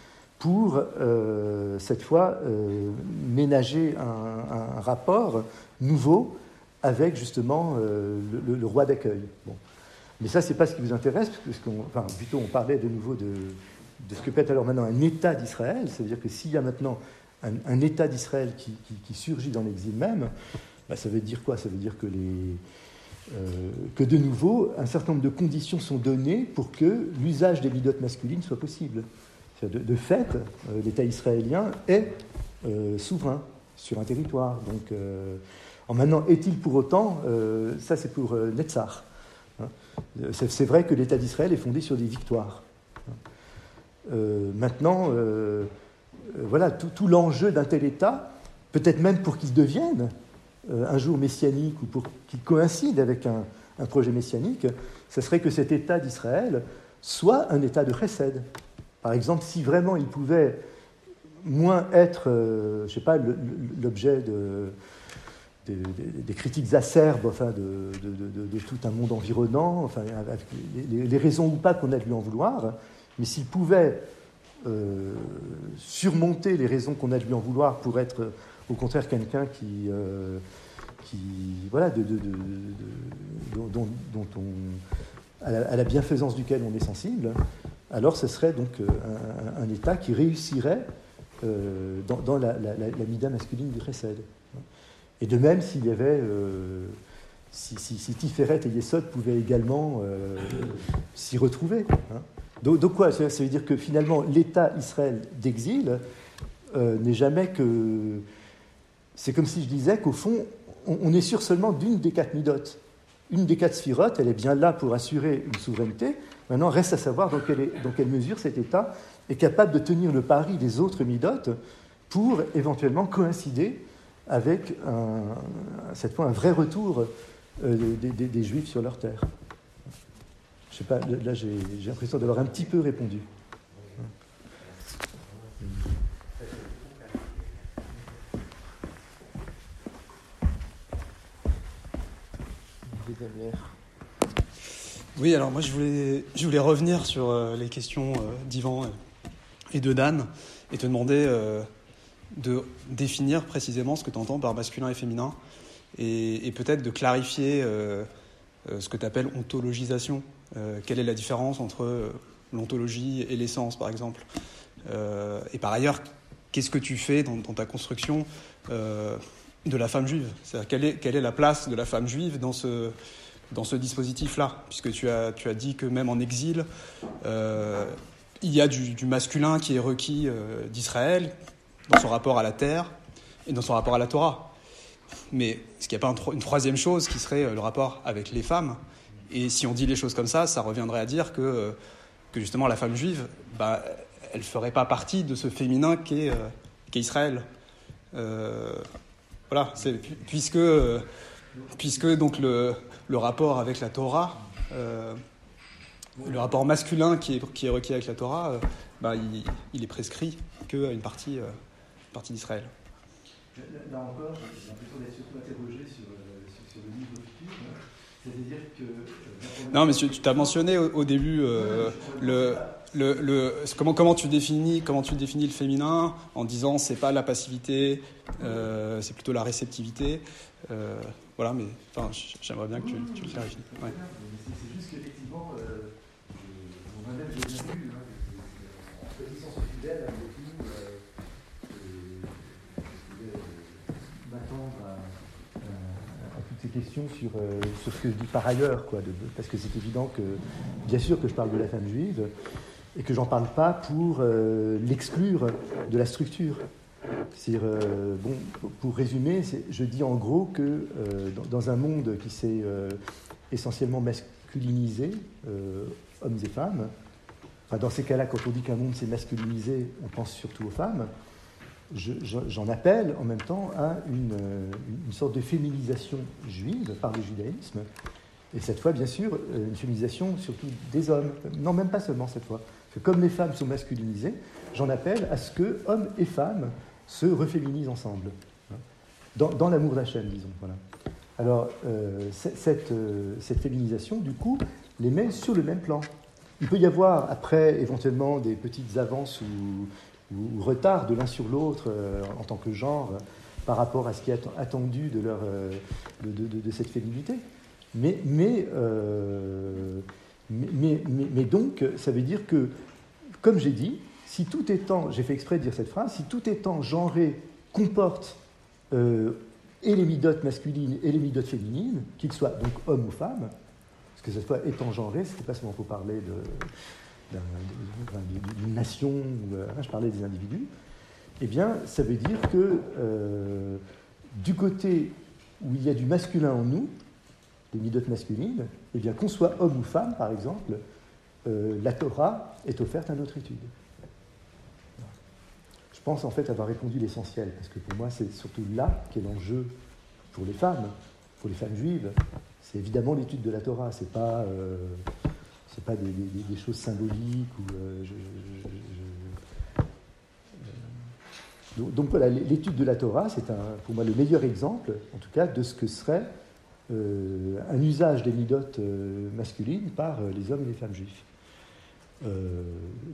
pour, euh, cette fois, euh, ménager un, un rapport nouveau avec, justement, euh, le, le roi d'accueil. Bon. Mais ça, ce n'est pas ce qui vous intéresse, parce qu'on, enfin, plutôt, on parlait de nouveau de, de ce que peut être alors maintenant un État d'Israël, c'est-à-dire que s'il y a maintenant un, un État d'Israël qui, qui, qui surgit dans l'exil même, bah, ça veut dire quoi? Ça veut dire que, les, euh, que, de nouveau, un certain nombre de conditions sont données pour que l'usage des midotes masculines soit possible. De, de fait, euh, l'État israélien est euh, souverain sur un territoire. Donc, euh, en maintenant, est-il pour autant, euh, ça c'est pour euh, Netzach. Hein. C'est, c'est vrai que l'État d'Israël est fondé sur des victoires. Hein. Euh, maintenant, euh, euh, voilà, tout, tout l'enjeu d'un tel État, peut-être même pour qu'il devienne euh, un jour messianique ou pour qu'il coïncide avec un, un projet messianique, ce serait que cet État d'Israël soit un État de chesed. Par exemple, si vraiment il pouvait moins être, euh, je ne sais pas, le, l'objet de, de, de, des critiques acerbes, enfin, de, de, de, de tout un monde environnant, enfin, avec les, les raisons ou pas qu'on a de lui en vouloir, mais s'il pouvait euh, surmonter les raisons qu'on a de lui en vouloir pour être, au contraire, quelqu'un qui, euh, qui voilà, de, de, de, de, dont, dont on, à la, à la bienfaisance duquel on est sensible, alors ce serait donc un, un État qui réussirait euh, dans, dans la, la, la mida masculine du chesed. Et de même, s'il y avait, euh, si, si, si Tiferet et Yesod pouvaient également euh, s'y retrouver. Hein. Donc, donc quoi, ça, ça veut dire que finalement, l'État Israël d'exil euh, n'est jamais que... C'est comme si je disais qu'au fond, on, on est sûr seulement d'une des quatre midotes. Une des quatre sphirotes, elle est bien là pour assurer une souveraineté. Maintenant, reste à savoir dans quelle, est, dans quelle mesure cet État est capable de tenir le pari des autres midotes pour éventuellement coïncider avec, un, cette fois, un vrai retour euh, des, des, des Juifs sur leur terre. Je sais pas, là, j'ai, j'ai l'impression d'avoir un petit peu répondu. Oui, alors moi je voulais, je voulais revenir sur euh, les questions euh, d'Yvan et de Dan et te demander euh, de définir précisément ce que tu entends par masculin et féminin et, et peut-être de clarifier euh, euh, ce que tu appelles ontologisation. Euh, quelle est la différence entre euh, l'ontologie et l'essence, par exemple. Euh, et par ailleurs, qu'est-ce que tu fais dans, dans ta construction euh, de la femme juive ? C'est-à-dire, quelle est, quelle est la place de la femme juive dans ce... dans ce dispositif-là, puisque tu as, tu as dit que même en exil, euh, il y a du, du masculin qui est requis euh, d'Israël, dans son rapport à la terre et dans son rapport à la Torah. Mais est-ce qu'il n'y a pas un, une troisième chose qui serait euh, le rapport avec les femmes ? Et si on dit les choses comme ça, ça reviendrait à dire que, euh, que justement la femme juive, bah, elle ne ferait pas partie de ce féminin qu'est, euh, qu'est Israël. Euh, voilà, c'est, puisque, euh, puisque donc le... le rapport avec la Torah, euh, le rapport masculin qui est, qui est requis avec la Torah, euh, bah, il, il est prescrit qu'à une partie, euh, une partie d'Israël. Là encore, j'ai l'impression d'être surtout interrogé sur, sur, sur le niveau futur. C'est-à-dire que... Euh, non, mais tu, tu t'as mentionné au, au début euh, le... Le, le, comment, comment, tu définis, comment tu définis le féminin en disant c'est pas la passivité, euh, c'est plutôt la réceptivité. Euh, voilà, mais enfin, j'aimerais bien que tu, tu le clarifies. Ouais. C'est, c'est juste qu'effectivement, euh, moi-même j'ai bien vu, hein, en connaissance fidèle avec nous, euh, je vais m'attendre à, à, à toutes ces questions sur, euh, sur ce que je dis par ailleurs, quoi, de, de, parce que c'est évident que, bien sûr que je parle de la femme juive, et que j'en parle pas pour euh, l'exclure de la structure. C'est-à-dire, euh, bon, pour résumer, c'est, je dis en gros que euh, dans, dans un monde qui s'est euh, essentiellement masculinisé, euh, hommes et femmes, enfin dans ces cas-là, quand on dit qu'un monde s'est masculinisé, on pense surtout aux femmes, je, je, j'en appelle en même temps à une, une sorte de féminisation juive par le judaïsme, et cette fois, bien sûr, une féminisation surtout des hommes. Non, même pas seulement cette fois. Parce que comme les femmes sont masculinisées, j'en appelle à ce que hommes et femmes se reféminisent ensemble. Dans, dans l'amour d'Hachem, disons. Voilà. Alors, euh, cette, euh, cette féminisation, du coup, les met sur le même plan. Il peut y avoir, après, éventuellement, des petites avances ou, ou, ou retard de l'un sur l'autre euh, en tant que genre euh, par rapport à ce qui est attendu de, leur, euh, de, de, de, de cette féminité. Mais, mais, euh, mais, mais, mais, mais donc, ça veut dire que, comme j'ai dit, si tout étant, j'ai fait exprès de dire cette phrase, si tout étant genré comporte euh, et les midotes masculines et les midotes féminines, qu'ils soient donc hommes ou femmes, parce que cette fois étant genré, c'était pas seulement pour parler de, d'une nation, ou, euh, je parlais des individus, eh bien, ça veut dire que euh, du côté où il y a du masculin en nous, des midotes masculines, eh bien, qu'on soit homme ou femme, par exemple, euh, la Torah est offerte à notre étude. Je pense en fait avoir répondu l'essentiel, parce que pour moi, c'est surtout là qu'est l'enjeu pour les femmes, pour les femmes juives. C'est évidemment l'étude de la Torah, c'est pas, euh, c'est pas des, des, des choses symboliques. Ou, euh, je, je, je, euh, donc, donc voilà, l'étude de la Torah, c'est un, pour moi le meilleur exemple, en tout cas, de ce que serait euh, un usage des midotes euh, masculines par euh, les hommes et les femmes juifs. Euh,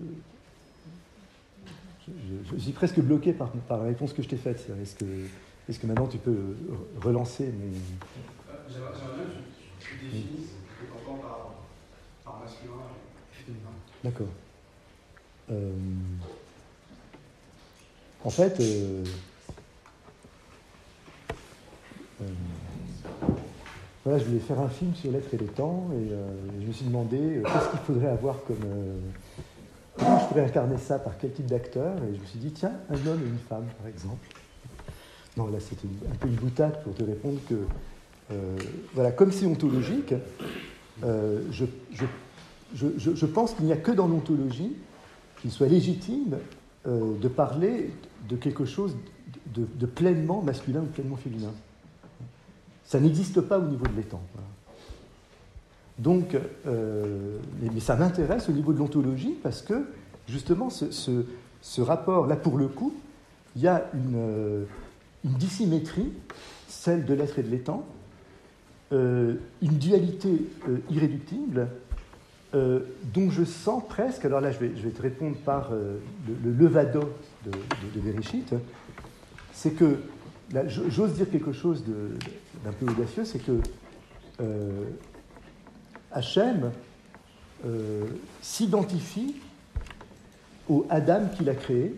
Je, je suis presque bloqué par, par la réponse que je t'ai faite. Est-ce que, est-ce que maintenant tu peux relancer mes... J'aimerais bien que tu définisses ce que tu entends par, par masculin et féminin. D'accord. Euh, en fait, euh, euh, voilà, je voulais faire un film sur l'être et le temps, et euh, je me suis demandé euh, qu'est-ce qu'il faudrait avoir comme... Euh, Comment je pourrais incarner ça par quel type d'acteur? Et je me suis dit, tiens, un homme et une femme, par exemple. Non, là, c'était un peu une boutade pour te répondre que, euh, voilà, comme c'est ontologique, euh, je, je, je, je pense qu'il n'y a que dans l'ontologie qu'il soit légitime euh, de parler de quelque chose de, de pleinement masculin ou pleinement féminin. Ça n'existe pas au niveau de l'étang. Voilà. Donc, euh, mais, mais ça m'intéresse au niveau de l'ontologie parce que, justement, ce, ce, ce rapport, là, pour le coup, il y a une, euh, une dissymétrie, celle de l'être et de l'étang, euh, une dualité euh, irréductible, euh, dont je sens presque, alors là, je vais, je vais te répondre par euh, le, le levado de, de, de Bereshit, c'est que, là, j'ose dire quelque chose de, d'un peu audacieux, c'est que euh, Hachem euh, s'identifie au Adam qu'il a créé.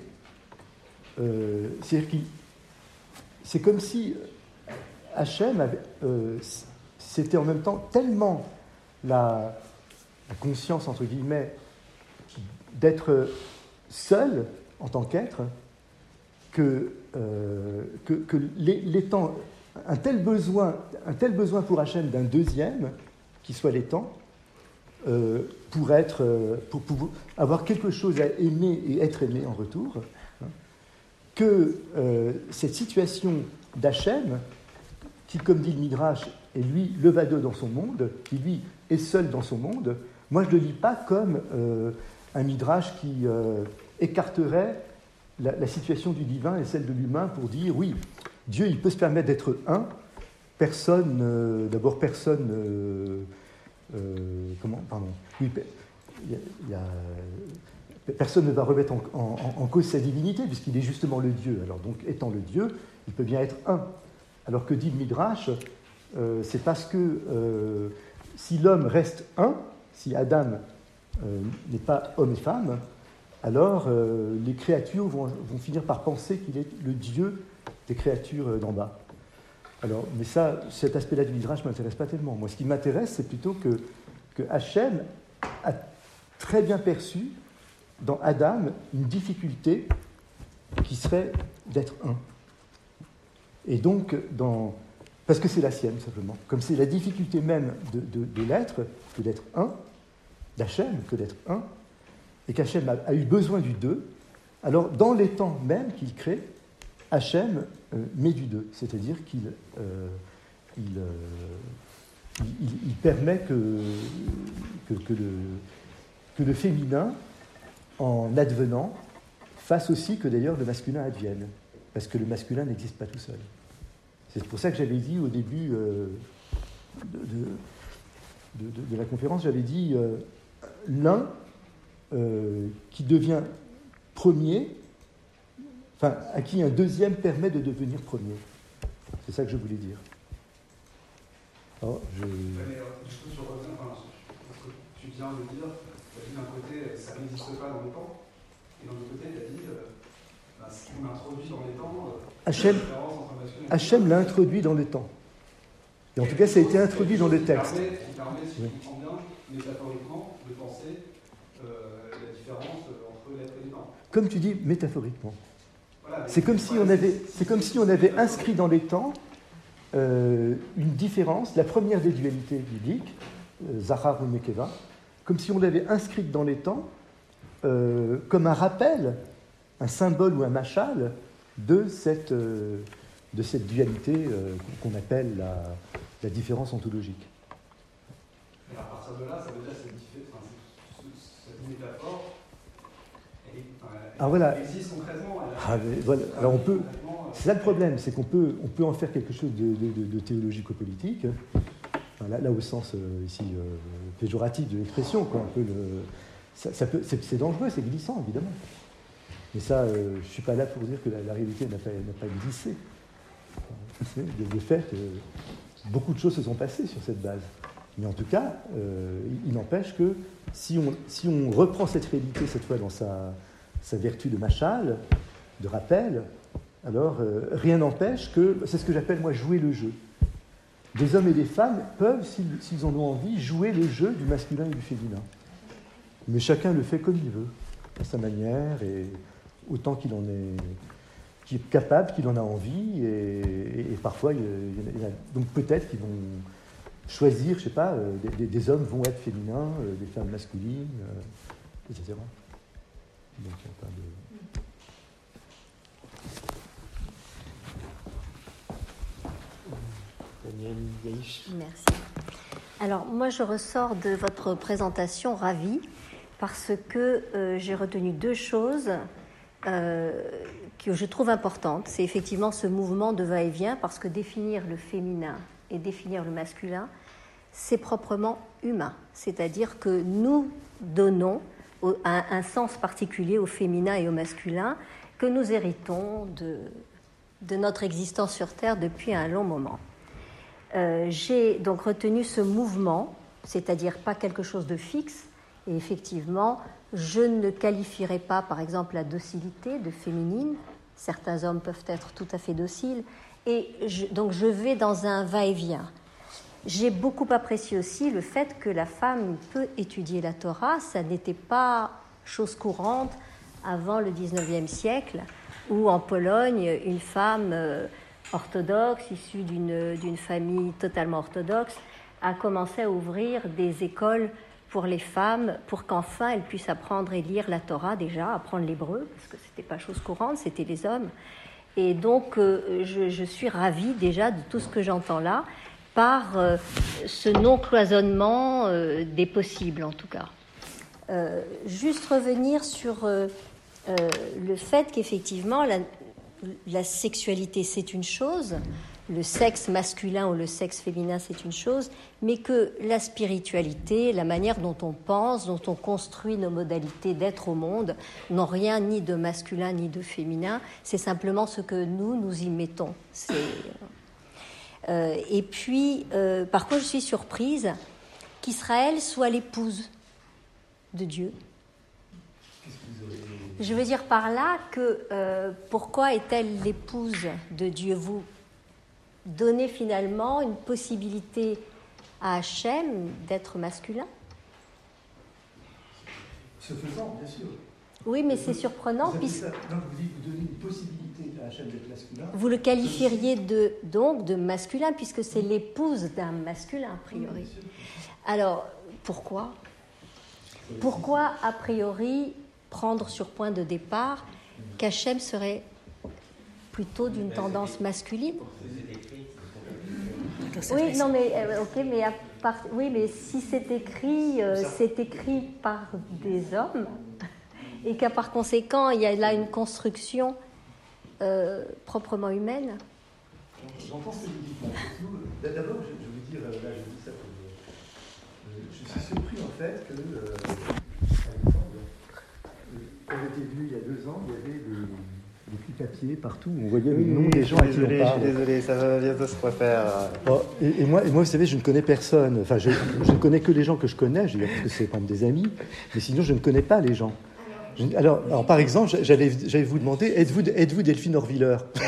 Euh, c'est-à-dire qu'il, c'est comme si Hachem avait, euh, c'était en même temps tellement la, la conscience, entre guillemets, d'être seul en tant qu'être, que, euh, que, que l'étant, un tel besoin, un tel besoin pour Hachem d'un deuxième, qui soit l'étang, euh, pour, être, euh, pour, pour avoir quelque chose à aimer et être aimé en retour, hein, que euh, cette situation d'Hachem, qui, comme dit le Midrash, est lui levado dans son monde, qui lui est seul dans son monde, moi je ne le lis pas comme euh, un Midrash qui euh, écarterait la, la situation du divin et celle de l'humain pour dire, oui, Dieu il peut se permettre d'être un, personne, euh, d'abord personne, euh, euh, comment, pardon, oui, il y a, il y a, personne ne va remettre en, en, en cause sa divinité puisqu'il est justement le Dieu. Alors donc, étant le Dieu, il peut bien être un. Alors que dit le Midrash, euh, c'est parce que euh, si l'homme reste un, si Adam euh, n'est pas homme et femme, alors euh, les créatures vont, vont finir par penser qu'il est le Dieu des créatures d'en bas. Alors, mais ça, cet aspect-là du Midrash ne m'intéresse pas tellement. Moi, ce qui m'intéresse, c'est plutôt que, que Hachem a très bien perçu dans Adam une difficulté qui serait d'être un. Et donc, dans, parce que c'est la sienne, simplement. Comme c'est la difficulté même de, de, de l'être, que d'être un, d'Hachem, que d'être un, et qu'Hachem a, a eu besoin du deux, alors dans les temps même qu'il crée, Hachem euh, met du deux, c'est-à-dire qu'il euh, il, euh, il, il permet que, que, que, le, que le féminin, en advenant, fasse aussi que d'ailleurs le masculin advienne, parce que le masculin n'existe pas tout seul. C'est pour ça que j'avais dit au début euh, de, de, de, de la conférence, j'avais dit euh, l'un euh, qui devient premier enfin, à qui un deuxième permet de devenir premier. C'est ça que je voulais dire. Alors, je... Mais euh, du coup, je reviens, enfin, ce que tu viens de dire, tu as dit d'un côté, ça n'existe pas dans le temps, et d'un autre côté, tu as dit, euh, bah, ce qu'on introduit dans les temps, euh, Hachem, la différence entre masculin et Hachem l'a introduit dans le temps. Et en tout cas, ça a été introduit dans le texte. Qui permet, qui permet, si Oui. je comprends bien, métaphoriquement, de penser euh, la différence entre l'être et le temps. Comme tu dis, métaphoriquement. Voilà, C'est comme si on avait, c'est comme si on avait inscrit dans les temps euh, une différence, la première des dualités bibliques, euh, Zachar ou Nekeva, comme si on l'avait inscrite dans les temps euh, comme un rappel, un symbole ou un machal de cette, euh, de cette dualité euh, qu'on appelle la, la différence ontologique. Et à partir de là, ça veut dire que cette, diffé- enfin, cette, cette métaphore, elle, est, enfin, elle, Ah, voilà. elle existe concrètement. Elle, Ah, mais voilà. Alors on peut, concrètement, euh, c'est ça le problème, c'est qu'on peut, on peut en faire quelque chose de, de, de, de théologico-politique, enfin, là, là au sens euh, ici euh, péjoratif de l'expression, quoi. On peut le, ça, ça peut, c'est, c'est dangereux, c'est glissant évidemment. Mais ça, euh, je ne suis pas là pour dire que la, la réalité n'a pas, n'a pas glissé. De, de fait, euh, beaucoup de choses se sont passées sur cette base. Mais en tout cas, euh, il, il n'empêche que si on, si on reprend cette réalité cette fois dans sa, sa vertu de machal, de rappel, alors euh, rien n'empêche que, c'est ce que j'appelle moi jouer le jeu. Des hommes et des femmes peuvent, s'ils, s'ils en ont envie, jouer le jeu du masculin et du féminin. Mais chacun le fait comme il veut, à sa manière, et autant qu'il en est, qu'il est capable, qu'il en a envie, et, et, et parfois, il y a, il y a, donc peut-être qu'ils vont choisir, je sais pas, euh, des, des hommes vont être féminins, euh, des femmes masculines, euh, et cetera. Donc il n'y a pas de... Merci. Alors, moi, je ressors de votre présentation ravie parce que euh, j'ai retenu deux choses euh, que je trouve importantes. C'est effectivement ce mouvement de va-et-vient, parce que définir le féminin et définir le masculin, c'est proprement humain. C'est-à-dire que nous donnons un, un sens particulier au féminin et au masculin que nous héritons de, de notre existence sur Terre depuis un long moment. Euh, j'ai donc retenu ce mouvement, c'est-à-dire pas quelque chose de fixe, et effectivement, je ne qualifierai pas, par exemple, la docilité de féminine. Certains hommes peuvent être tout à fait dociles, et je, donc je vais dans un va-et-vient. J'ai beaucoup apprécié aussi le fait que la femme peut étudier la Torah. Ça n'était pas chose courante avant le dix-neuvième siècle, où en Pologne, une femme euh, orthodoxe, issue d'une, d'une famille totalement orthodoxe, a commencé à ouvrir des écoles pour les femmes, pour qu'enfin elles puissent apprendre et lire la Torah déjà, apprendre l'hébreu, parce que ce n'était pas chose courante, c'était les hommes. Et donc, euh, je, je suis ravie déjà de tout ce que j'entends là, par euh, ce non-cloisonnement euh, des possibles, en tout cas. Euh, juste revenir sur euh, euh, le fait qu'effectivement, la, la sexualité, c'est une chose, le sexe masculin ou le sexe féminin, c'est une chose, mais que la spiritualité, la manière dont on pense, dont on construit nos modalités d'être au monde, n'ont rien ni de masculin ni de féminin, c'est simplement ce que nous, nous y mettons. C'est... Euh, et puis, euh, par contre, je suis surprise qu'Israël soit l'épouse de Dieu. Je veux dire par là que euh, pourquoi est-elle l'épouse de Dieu? Vous donnez finalement une possibilité à Hachem d'être masculin? Ce faisant, bien sûr. Oui, mais c'est surprenant. Puisque... Donc vous dites, vous donnez une possibilité à Hachem d'être masculin. Vous le qualifieriez de, donc de masculin, puisque c'est l'épouse d'un masculin, a priori. Alors, pourquoi Pourquoi, a priori, prendre sur point de départ qu'Hachem serait plutôt d'une tendance masculine? Oui, non, mais euh, ok, mais à part, oui, mais si c'est écrit, euh, c'est écrit par des hommes, et qu'à par conséquent, il y a là une construction euh, proprement humaine. J'entends ce que vous dites. D'abord, je, je veux dire, là, je dis ça pour, euh, je suis surpris en fait que, euh, Alexandre, quand j'étais venu il y a deux ans, il y avait des, des petits papiers partout où on voyait le nom des gens à qui on désolé, parle. Je suis désolé, ça va bientôt se refaire. Oh, et, et, moi, et moi, vous savez, je ne connais personne. Enfin, je, je ne connais que les gens que je connais, je veux dire, parce que c'est par exemple des amis, mais sinon, je ne connais pas les gens. Je, alors, alors, par exemple, j'allais, j'allais vous demander, êtes-vous, êtes-vous Delphine Orviller? J'ai,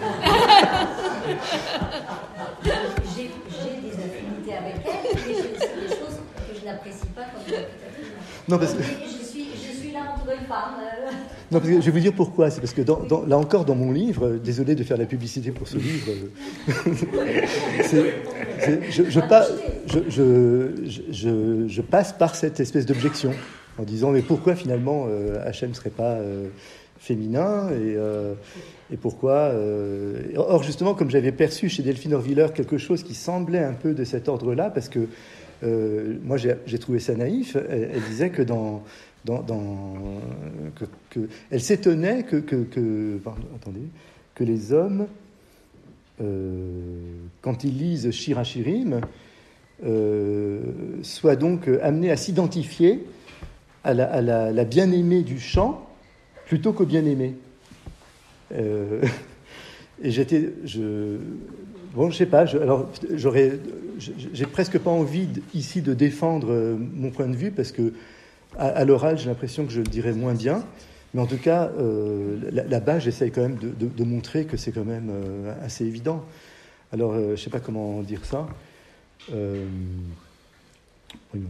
j'ai des affinités avec elle, mais j'ai aussi des choses que je n'apprécie pas comme réputative. Non, parce que... Je suis, je suis là entre deux femmes. Euh... Non, parce que je vais vous dire pourquoi. C'est parce que dans, dans, là encore, dans mon livre, euh, désolé de faire la publicité pour ce livre, euh, c'est, c'est, je, je, pas, je, je, je, je passe par cette espèce d'objection en disant mais pourquoi finalement euh, H M ne serait pas euh, féminin et, euh, et pourquoi euh... Or justement, comme j'avais perçu chez Delphine Orviller quelque chose qui semblait un peu de cet ordre-là, parce que euh, moi j'ai, j'ai trouvé ça naïf. Elle, elle disait que dans Dans, dans, que, que, elle s'étonnait que, que, que, pardon, attendez, que les hommes, euh, quand ils lisent Shir HaShirim, euh, soient donc amenés à s'identifier à la, à la, la bien-aimée du chant plutôt qu'au bien-aimé. Euh, et j'étais... Je, bon, je sais pas, je, alors j'aurais, j'ai presque pas envie d, ici de défendre mon point de vue parce que À, à l'oral, j'ai l'impression que je le dirais moins bien, mais en tout cas, euh, là, là-bas, j'essaye quand même de, de, de montrer que c'est quand même euh, assez évident. Alors, euh, je ne sais pas comment dire ça. Euh... Oui.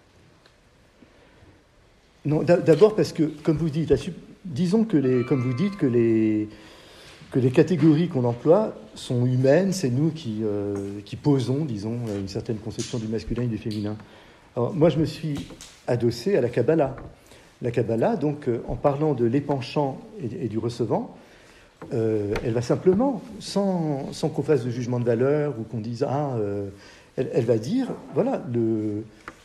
Non, d'abord parce que, comme vous dites, la, disons que les, comme vous dites que les que les catégories qu'on emploie sont humaines, c'est nous qui euh, qui posons, disons, une certaine conception du masculin et du féminin. Alors, moi, je me suis adossé à la Kabbalah. La Kabbalah, donc, euh, en parlant de l'épanchant et, et du recevant, euh, elle va simplement, sans, sans qu'on fasse de jugement de valeur ou qu'on dise ah, euh, elle, elle va dire, voilà, le,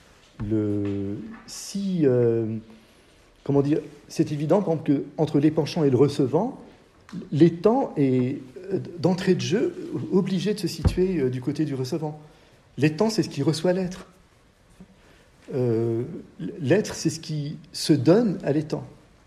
le si, euh, comment dire, c'est évident, par exemple, qu'entre l'épanchant et le recevant, l'étang est d'entrée de jeu obligé de se situer euh, du côté du recevant. L'étang, c'est ce qui reçoit l'être. Euh, l'être, c'est ce qui se donne à l'étang.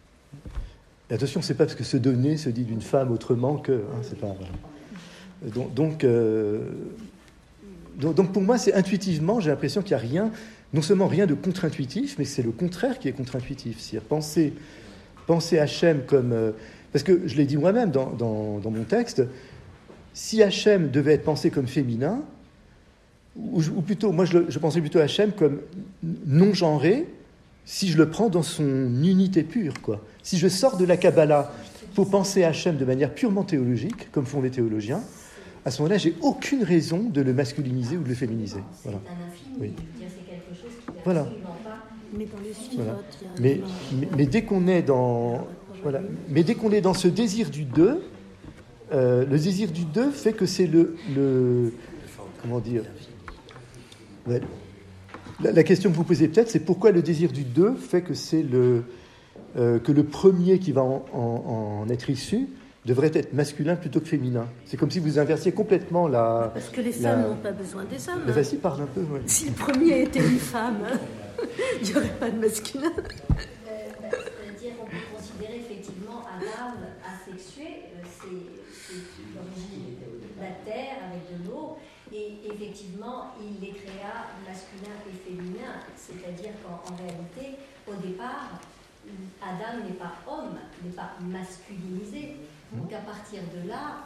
Et attention, c'est pas parce que se donner se dit d'une femme autrement que. Hein, c'est pas. Donc, donc, euh, donc, donc, pour moi, c'est intuitivement, j'ai l'impression qu'il n'y a rien, non seulement rien de contre-intuitif, mais c'est le contraire qui est contre-intuitif. C'est-à-dire penser, penser Hachem comme. Euh, parce que je l'ai dit moi-même dans, dans, dans mon texte, si Hachem devait être pensé comme féminin, Ou, ou plutôt, moi je, le, je pensais plutôt à Hachem comme non-genré, si je le prends dans son unité pure, quoi. Si je sors de la Kabbalah pour penser à Hachem de manière purement théologique, comme font les théologiens, à ce moment-là, j'ai aucune raison de le masculiniser ou de le féminiser. C'est voilà. un infini, Oui. c'est quelque chose qui n'est voilà. absolument pas... Mais dans les filles, Voilà. il y a Mais, mais, mais dès qu'on est dans, voilà, mais dès qu'on est dans ce désir du deux, euh, le désir du deux fait que c'est le, le comment dire. Ouais. La, la question que vous posez peut-être, c'est pourquoi le désir du deux fait que c'est le euh, que le premier qui va en, en, en être issu devrait être masculin plutôt que féminin. C'est comme si vous inversiez complètement la. Parce que les la... femmes n'ont pas besoin des hommes. Mais vas-y, parle un peu. Ouais. Si le premier était une femme, il n'y aurait pas de masculin. Euh, bah, c'est-à-dire qu'on peut considérer effectivement Adam asexué, euh, c'est, c'est l'origine de la terre avec de l'eau, et effectivement il les créa masculin et féminin, c'est-à-dire qu'en en réalité, au départ, Adam n'est pas homme, n'est pas masculinisé. Donc à partir de là...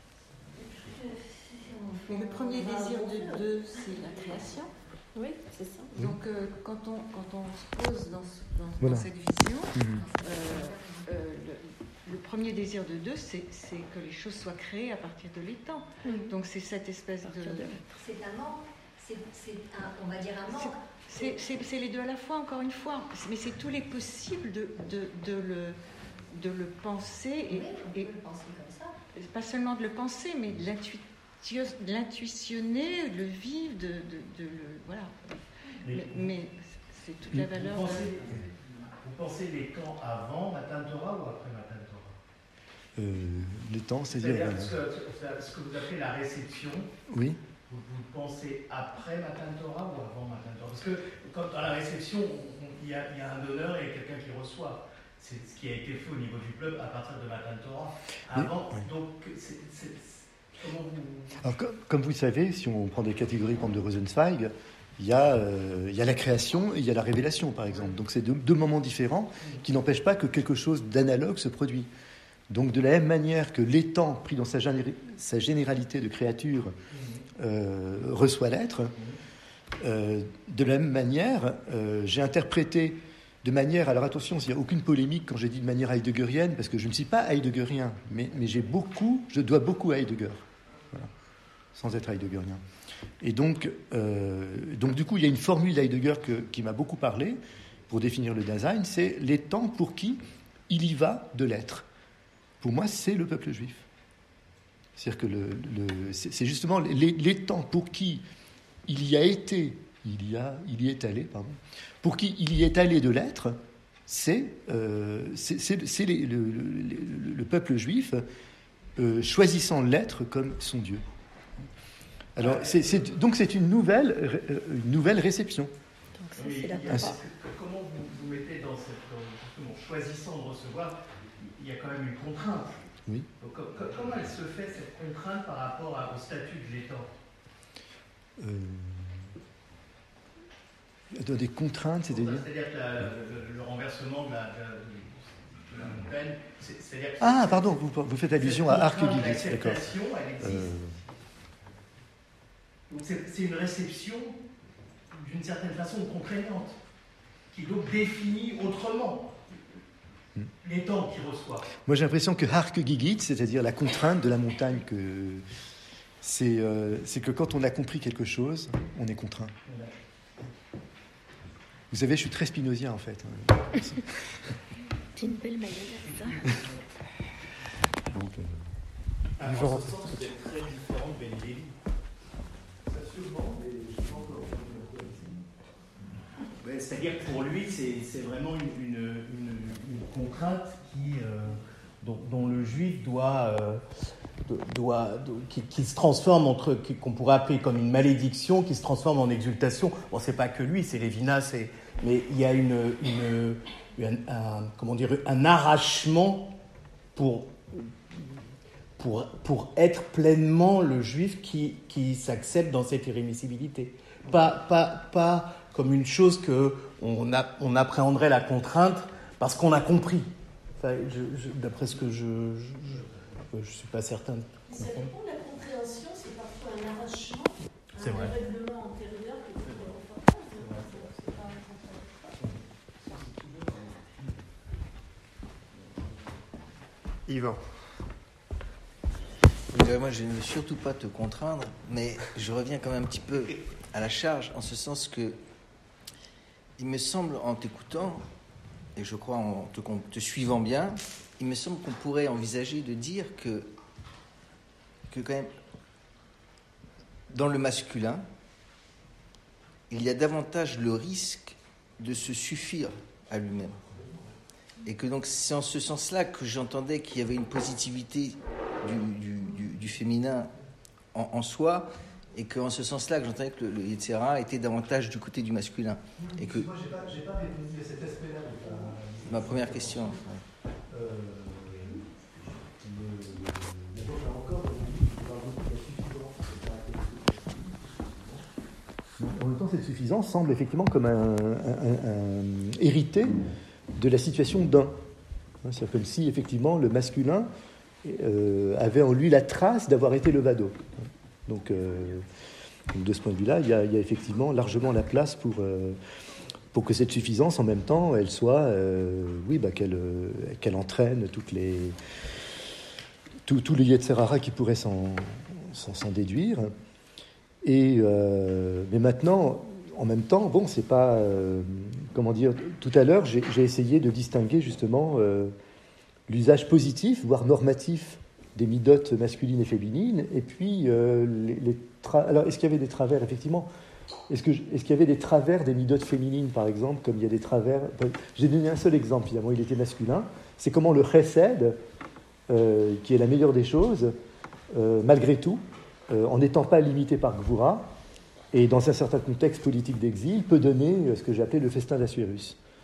Mais le premier désir de deux, c'est la création. Oui, c'est ça. Donc euh, quand, on, quand on se pose dans, ce, dans, Voilà. dans cette vision, Mmh. euh, euh, le, le premier désir de deux, c'est, c'est que les choses soient créées à partir de l'étang. Mmh. Donc c'est cette espèce de... C'est un manque, c'est, c'est un, on va dire un manque. C'est, c'est, c'est les deux à la fois, encore une fois. Mais c'est tous les possibles de, de, de, le, de le penser. Et, Oui, on peut et le penser comme ça. pas seulement de le penser, mais de, l'intui- de l'intuitionner, de le vivre, de, de, de le... Voilà. Mais, mais, mais c'est toute la valeur... Vous pensez, de... vous pensez les temps avant Matan Torah ou après Matan Torah Euh, les temps, c'est-à-dire. C'est-à-dire euh, ce, ce que vous appelez la réception. Oui. Vous, vous pensez après Matan Torah ou avant Matan Torah? Parce que quand, dans la réception, on- on- il y, a, il y a un donneur et quelqu'un qui reçoit. c'est ce qui a été fait au niveau du peuple à partir de Matan Torah. Avant, oui. donc, c'est, c'est, c'est, comment vous... Alors, comme, comme vous le savez, si on prend des catégories comme de Rosenzweig, il y, a, euh, il y a la création et il y a la révélation, par exemple. Donc, c'est deux, deux moments différents qui n'empêchent pas que quelque chose d'analogue se produit. Donc, de la même manière que l'étang, pris dans sa, géné- sa généralité de créature, euh, reçoit l'être, euh, de la même manière, euh, j'ai interprété de manière, alors attention, il n'y a aucune polémique quand j'ai dit de manière heideggerienne, parce que je ne suis pas heideggerien, mais, mais j'ai beaucoup, je dois beaucoup à Heidegger, voilà, sans être heideggerien. Et donc, euh, donc, du coup, il y a une formule d'Heidegger que, qui m'a beaucoup parlé pour définir le Dasein, c'est l'étang pour qui il y va de l'être. Pour moi, c'est le peuple juif. C'est-à-dire que le, le, c'est, c'est justement l'étang pour qui il y a été, il y, a, il y est allé, pardon, pour qui il y est allé de l'être, c'est, euh, c'est, c'est, c'est les, le, le, le peuple juif euh, choisissant l'être comme son Dieu. Alors, c'est, c'est, donc c'est une nouvelle, une nouvelle réception. Donc ça, c'est la a, comment vous vous mettez dans cette... Justement, choisissant de recevoir, il y a quand même une contrainte. Oui. Donc, comment elle se fait, cette contrainte, par rapport à, au statut de l'étang euh... Des contraintes, c'est-à-dire C'est-à-dire que la, le, le renversement de la, de, de la montagne, c'est, c'est-à-dire que ah, pardon, vous, vous faites allusion à Arc-Gigit, d'accord. Elle existe. Euh... Donc c'est, c'est une réception, d'une certaine façon, contraignante, qui donc définit autrement hmm. l'étang qu'il reçoit. Moi, j'ai l'impression que Arc-Gigit, c'est-à-dire la contrainte de la montagne, que c'est, euh, c'est que quand on a compris quelque chose, on est contraint. Ouais. Vous savez, je suis très spinozien, en fait. C'est une belle mayonnaise, ça. Donc, euh... Alors, genre... en ce sens, vous êtes très différent de Ben Lévy. Ça sûrement, mais je ne sais pas encore. Ouais, c'est-à-dire que pour lui, c'est, c'est vraiment une, une, une, une contrainte qui, euh, dont, dont le juif doit... Euh, Doit, doit, qui, qui se transforme entre, qui, qu'on pourrait appeler comme une malédiction, qui se transforme en exultation. Bon, c'est pas que lui, c'est Lévinas, c'est, mais il y a une, une, une un, comment dire, un arrachement pour, pour, pour être pleinement le juif qui, qui s'accepte dans cette irrémissibilité. Pas, pas, pas comme une chose que on, a, on appréhenderait la contrainte parce qu'on a compris. Enfin, je, je, d'après ce que je, je, je je ne suis pas certain de comprendre. Ça dépend de la compréhension, c'est parfois un arrachement, c'est un vrai. règlement antérieur qui est très important. C'est pas un Yvan. Euh, moi, je ne veux surtout pas te contraindre, mais je reviens quand même un petit peu à la charge, en ce sens que il me semble, en t'écoutant, et je crois en te, en te suivant bien, il me semble qu'on pourrait envisager de dire que, que quand même, dans le masculin, il y a davantage le risque de se suffire à lui-même. Et que donc c'est en ce sens-là que j'entendais qu'il y avait une positivité du, du, du, du féminin en, en soi, et qu'en ce sens-là que j'entendais que le, le et cetera était davantage du côté du masculin. Et que... Moi, je n'ai pas, j'ai pas répondu à cet aspect-là. De ma première question. Ouais. Euh, le, le, encore, en même temps, cette suffisance semble effectivement comme un, un, un, un hérité de la situation d'un. C'est comme si effectivement le masculin euh, avait en lui la trace d'avoir été le vado. Donc, euh, de ce point de vue-là, il y a, il y a effectivement largement la place pour. Euh, pour que cette suffisance, en même temps, elle soit, euh, oui, bah, qu'elle, euh, qu'elle entraîne toutes les, tout, tout le yetzerara qui pourrait s'en, s'en, s'en déduire. Et, euh, mais maintenant, en même temps, bon, c'est pas, euh, comment dire, tout à l'heure, j'ai, j'ai essayé de distinguer justement euh, l'usage positif, voire normatif, des midotes masculines et féminines, et puis euh, les, les tra- alors, est-ce qu'il y avait des travers, effectivement? Est-ce, que, est-ce qu'il y avait des travers des midotes féminines, par exemple, comme il y a des travers... J'ai donné un seul exemple, évidemment, il était masculin. C'est comment le chesed, euh, qui est la meilleure des choses, euh, malgré tout, euh, en n'étant pas limité par Gvura, et dans un certain contexte politique d'exil, peut donner ce que j'ai appelé le festin d'Assuérus.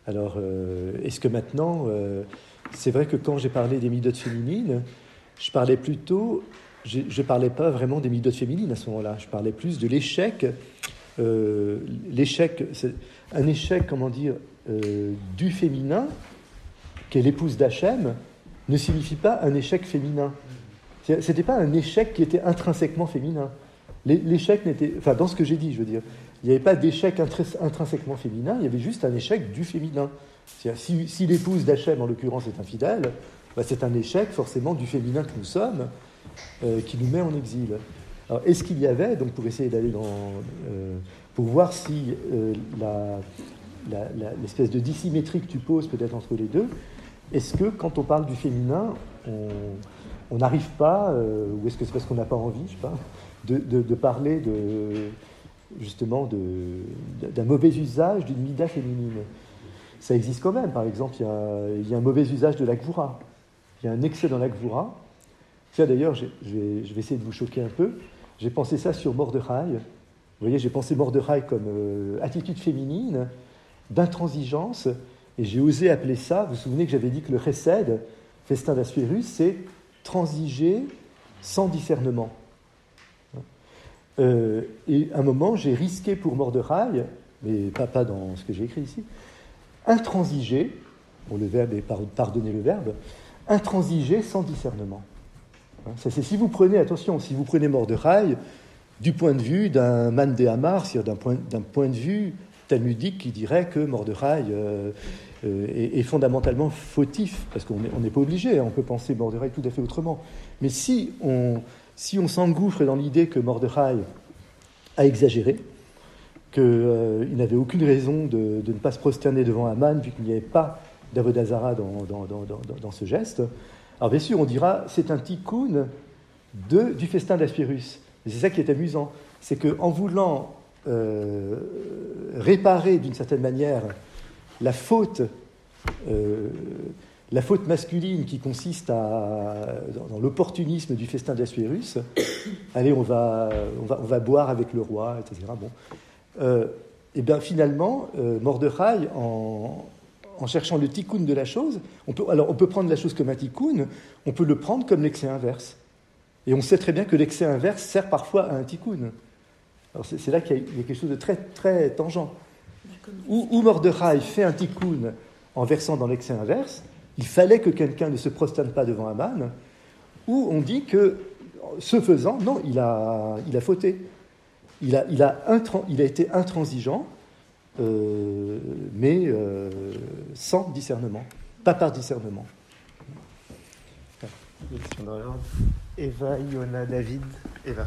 Alors, euh, est-ce que maintenant, euh, c'est vrai que quand j'ai parlé des midotes féminines, je parlais plutôt, je ne parlais pas vraiment des midotes féminines à ce moment-là, je parlais plus de l'échec, euh, l'échec, c'est un échec, comment dire, euh, du féminin, qui est l'épouse d'Hachem, ne signifie pas un échec féminin. Ce n'était pas un échec qui était intrinsèquement féminin. L'échec n'était, enfin dans ce que j'ai dit, je veux dire, il n'y avait pas d'échec intrinsèquement féminin, il y avait juste un échec du féminin. Si, si l'épouse d'Hachem, en l'occurrence, est infidèle, bah, c'est un échec forcément du féminin que nous sommes, euh, qui nous met en exil. Alors, est-ce qu'il y avait, donc pour essayer d'aller dans... Euh, pour voir si euh, la, la, la, l'espèce de dissymétrie que tu poses peut-être entre les deux, est-ce que quand on parle du féminin, on n'arrive pas, euh, ou est-ce que c'est parce qu'on n'a pas envie, je sais pas, de, de, de parler de, justement de, d'un mauvais usage d'une mida féminine? Ça existe quand même. Par exemple, il y a, il y a un mauvais usage de la gvoura. Il y a un excès dans la gvoura. Tiens, d'ailleurs, je vais, je vais essayer de vous choquer un peu. J'ai pensé ça sur Mordechai. Vous voyez, j'ai pensé Mordechai comme euh, attitude féminine, d'intransigeance, et j'ai osé appeler ça, vous vous souvenez que j'avais dit que le chesed, festin d'Assuérus, c'est transiger sans discernement. Euh, et à un moment, j'ai risqué pour Mordechai, mais pas, pas dans ce que j'ai écrit ici, intransiger, bon, le verbe est pardonner le verbe, intransiger sans discernement. Ça, c'est si vous prenez, attention, si vous prenez Mordechai du point de vue d'un man de Hamar, c'est-à-dire d'un point, d'un point de vue talmudique qui dirait que Mordechai euh, euh, est, est fondamentalement fautif, parce qu'on n'est pas obligé, hein, on peut penser Mordechai tout à fait autrement. Mais si on, si on s'engouffre dans l'idée que Mordechai a exagéré, qu'il euh, n'avait aucune raison de, de ne pas se prosterner devant Haman, vu qu'il n'y avait pas d'Avodah Zara dans, dans, dans, dans, dans ce geste, alors bien sûr, on dira c'est un tikkun de, du festin d'Assuérus. Et c'est ça qui est amusant, c'est qu'en voulant euh, réparer d'une certaine manière la faute, euh, la faute masculine qui consiste à, dans, dans l'opportunisme du festin d'Assuérus, allez, on va, on, va, on va boire avec le roi, et cetera. Bon. Euh, et bien finalement, euh, Mordechai, en, en cherchant le tikkun de la chose, on peut, alors on peut prendre la chose comme un tikkun, on peut le prendre comme l'excès inverse. Et on sait très bien que l'excès inverse sert parfois à un tikkun. Alors c'est, c'est là qu'il y a, il y a quelque chose de très, très tangent. Où, où Mordechai fait un tikkun en versant dans l'excès inverse, il fallait que quelqu'un ne se prosterne pas devant Haman, où on dit que, ce faisant, non, il a, il a fauté. Il a, il, a intran, il a été intransigeant, euh, mais euh, sans discernement, pas par discernement. Question dans l'ordre. Eva, Iona, David. Eva.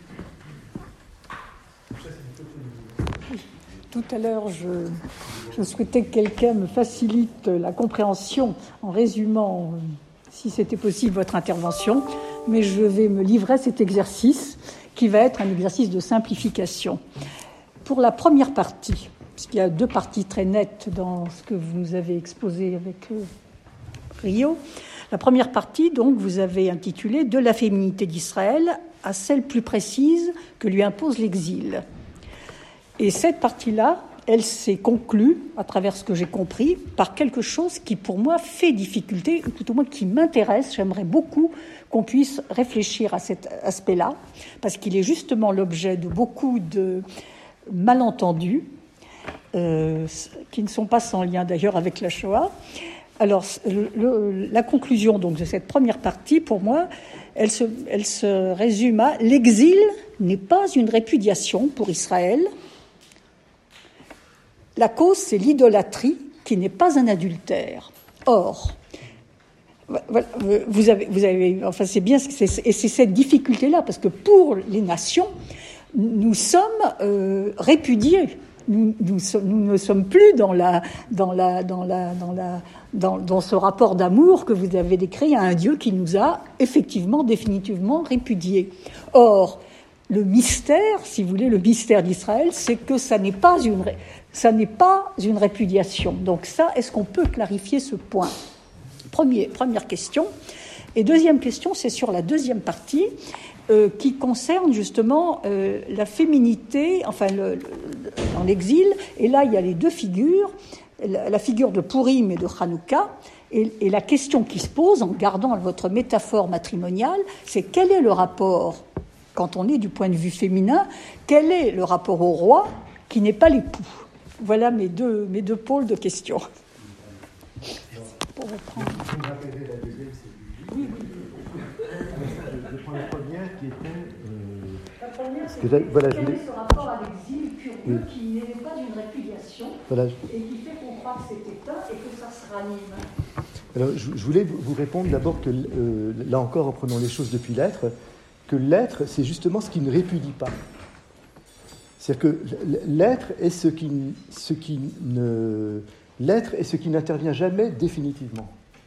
Tout à l'heure, je, je souhaitais que quelqu'un me facilite la compréhension en résumant, euh, si c'était possible, votre intervention, mais je vais me livrer à cet exercice qui va être un exercice de simplification. Pour la première partie, puisqu'il y a deux parties très nettes dans ce que vous nous avez exposé avec euh, Rio, la première partie, donc, vous avez intitulé « De la féminité d'Israël à celle plus précise que lui impose l'exil ». Et cette partie-là, elle s'est conclue, à travers ce que j'ai compris, par quelque chose qui, pour moi, fait difficulté, ou tout au moins qui m'intéresse. J'aimerais beaucoup qu'on puisse réfléchir à cet aspect-là, parce qu'il est justement l'objet de beaucoup de malentendus, euh, qui ne sont pas sans lien d'ailleurs avec la Shoah. Alors, le, le, la conclusion donc, de cette première partie, pour moi, elle se, elle se résume à « L'exil n'est pas une répudiation pour Israël. La cause, c'est l'idolâtrie qui n'est pas un adultère. Or, voilà, vous avez, vous avez, enfin, c'est bien, c'est, et c'est cette difficulté-là, parce que pour les nations, nous sommes euh, répudiés. Nous, nous, nous ne sommes plus dans, la, dans, la, dans, la, dans, la, dans, dans ce rapport d'amour que vous avez décrit à un Dieu qui nous a effectivement, définitivement répudiés. Or, le mystère, si vous voulez, le mystère d'Israël, c'est que ça n'est pas une, ça n'est pas une répudiation. Donc ça, est-ce qu'on peut clarifier ce point ? Premier, Première question. Et deuxième question, c'est sur la deuxième partie, Euh, qui concerne justement euh, la féminité, enfin le, le, dans l'exil, et là il y a les deux figures, la, la figure de Purim et de Hanouka, et, et la question qui se pose, en gardant votre métaphore matrimoniale, c'est quel est le rapport, quand on est du point de vue féminin, quel est le rapport au roi qui n'est pas l'époux? Voilà mes deux, mes deux pôles de questions. Pour reprendre. Vous me rappellerez la deuxième, c'est oui, oui. Je prends la première qui était. Euh, la première, c'est que là, voilà, quel je voulais... est ce rapport à l'exil curieux oui. qui n'est pas d'une répudiation voilà. et qui fait qu'on croit que c'est éteint et que ça se ranime. Alors, je, je voulais vous répondre d'abord que, euh, là encore, en prenant les choses depuis l'être, que l'être, c'est justement ce qui ne répudie pas. C'est-à-dire que l'être est ce qui, ce qui ne... L'être est ce qui n'intervient jamais définitivement.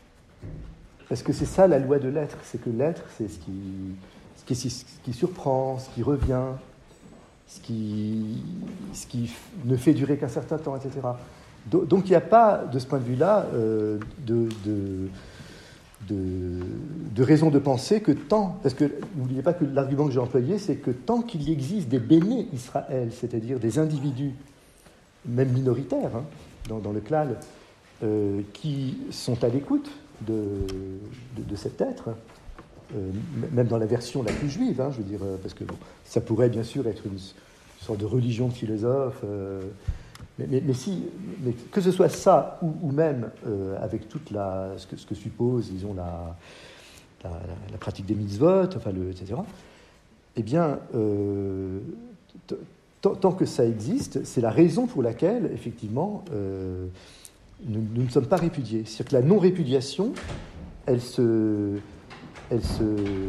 Parce que c'est ça la loi de l'être, c'est que l'être, c'est ce qui, ce, qui, ce qui surprend, ce qui revient, ce qui, ce qui ne fait durer qu'un certain temps, et cetera. Donc il n'y a pas, de ce point de vue-là, euh, de, de, de, de raison de penser que tant, parce que n'oubliez pas que l'argument que j'ai employé, c'est que tant qu'il existe des béné Israël, c'est-à-dire des individus, même minoritaires, hein, dans, dans le clal, euh, qui sont à l'écoute de, de, de cet être, euh, même dans la version la plus juive, hein, je veux dire, parce que bon, ça pourrait bien sûr être une, une sorte de religion de philosophe, euh, mais, mais, mais, si, mais que ce soit ça, ou, ou même euh, avec toute la, ce, que, ce que suppose, disons, la, la, la pratique des mitzvot, enfin, le, et cetera, eh bien, euh, t- tant que ça existe, c'est la raison pour laquelle, effectivement, euh, nous, nous ne sommes pas répudiés. C'est-à-dire que la non-répudiation, elle se, elle se,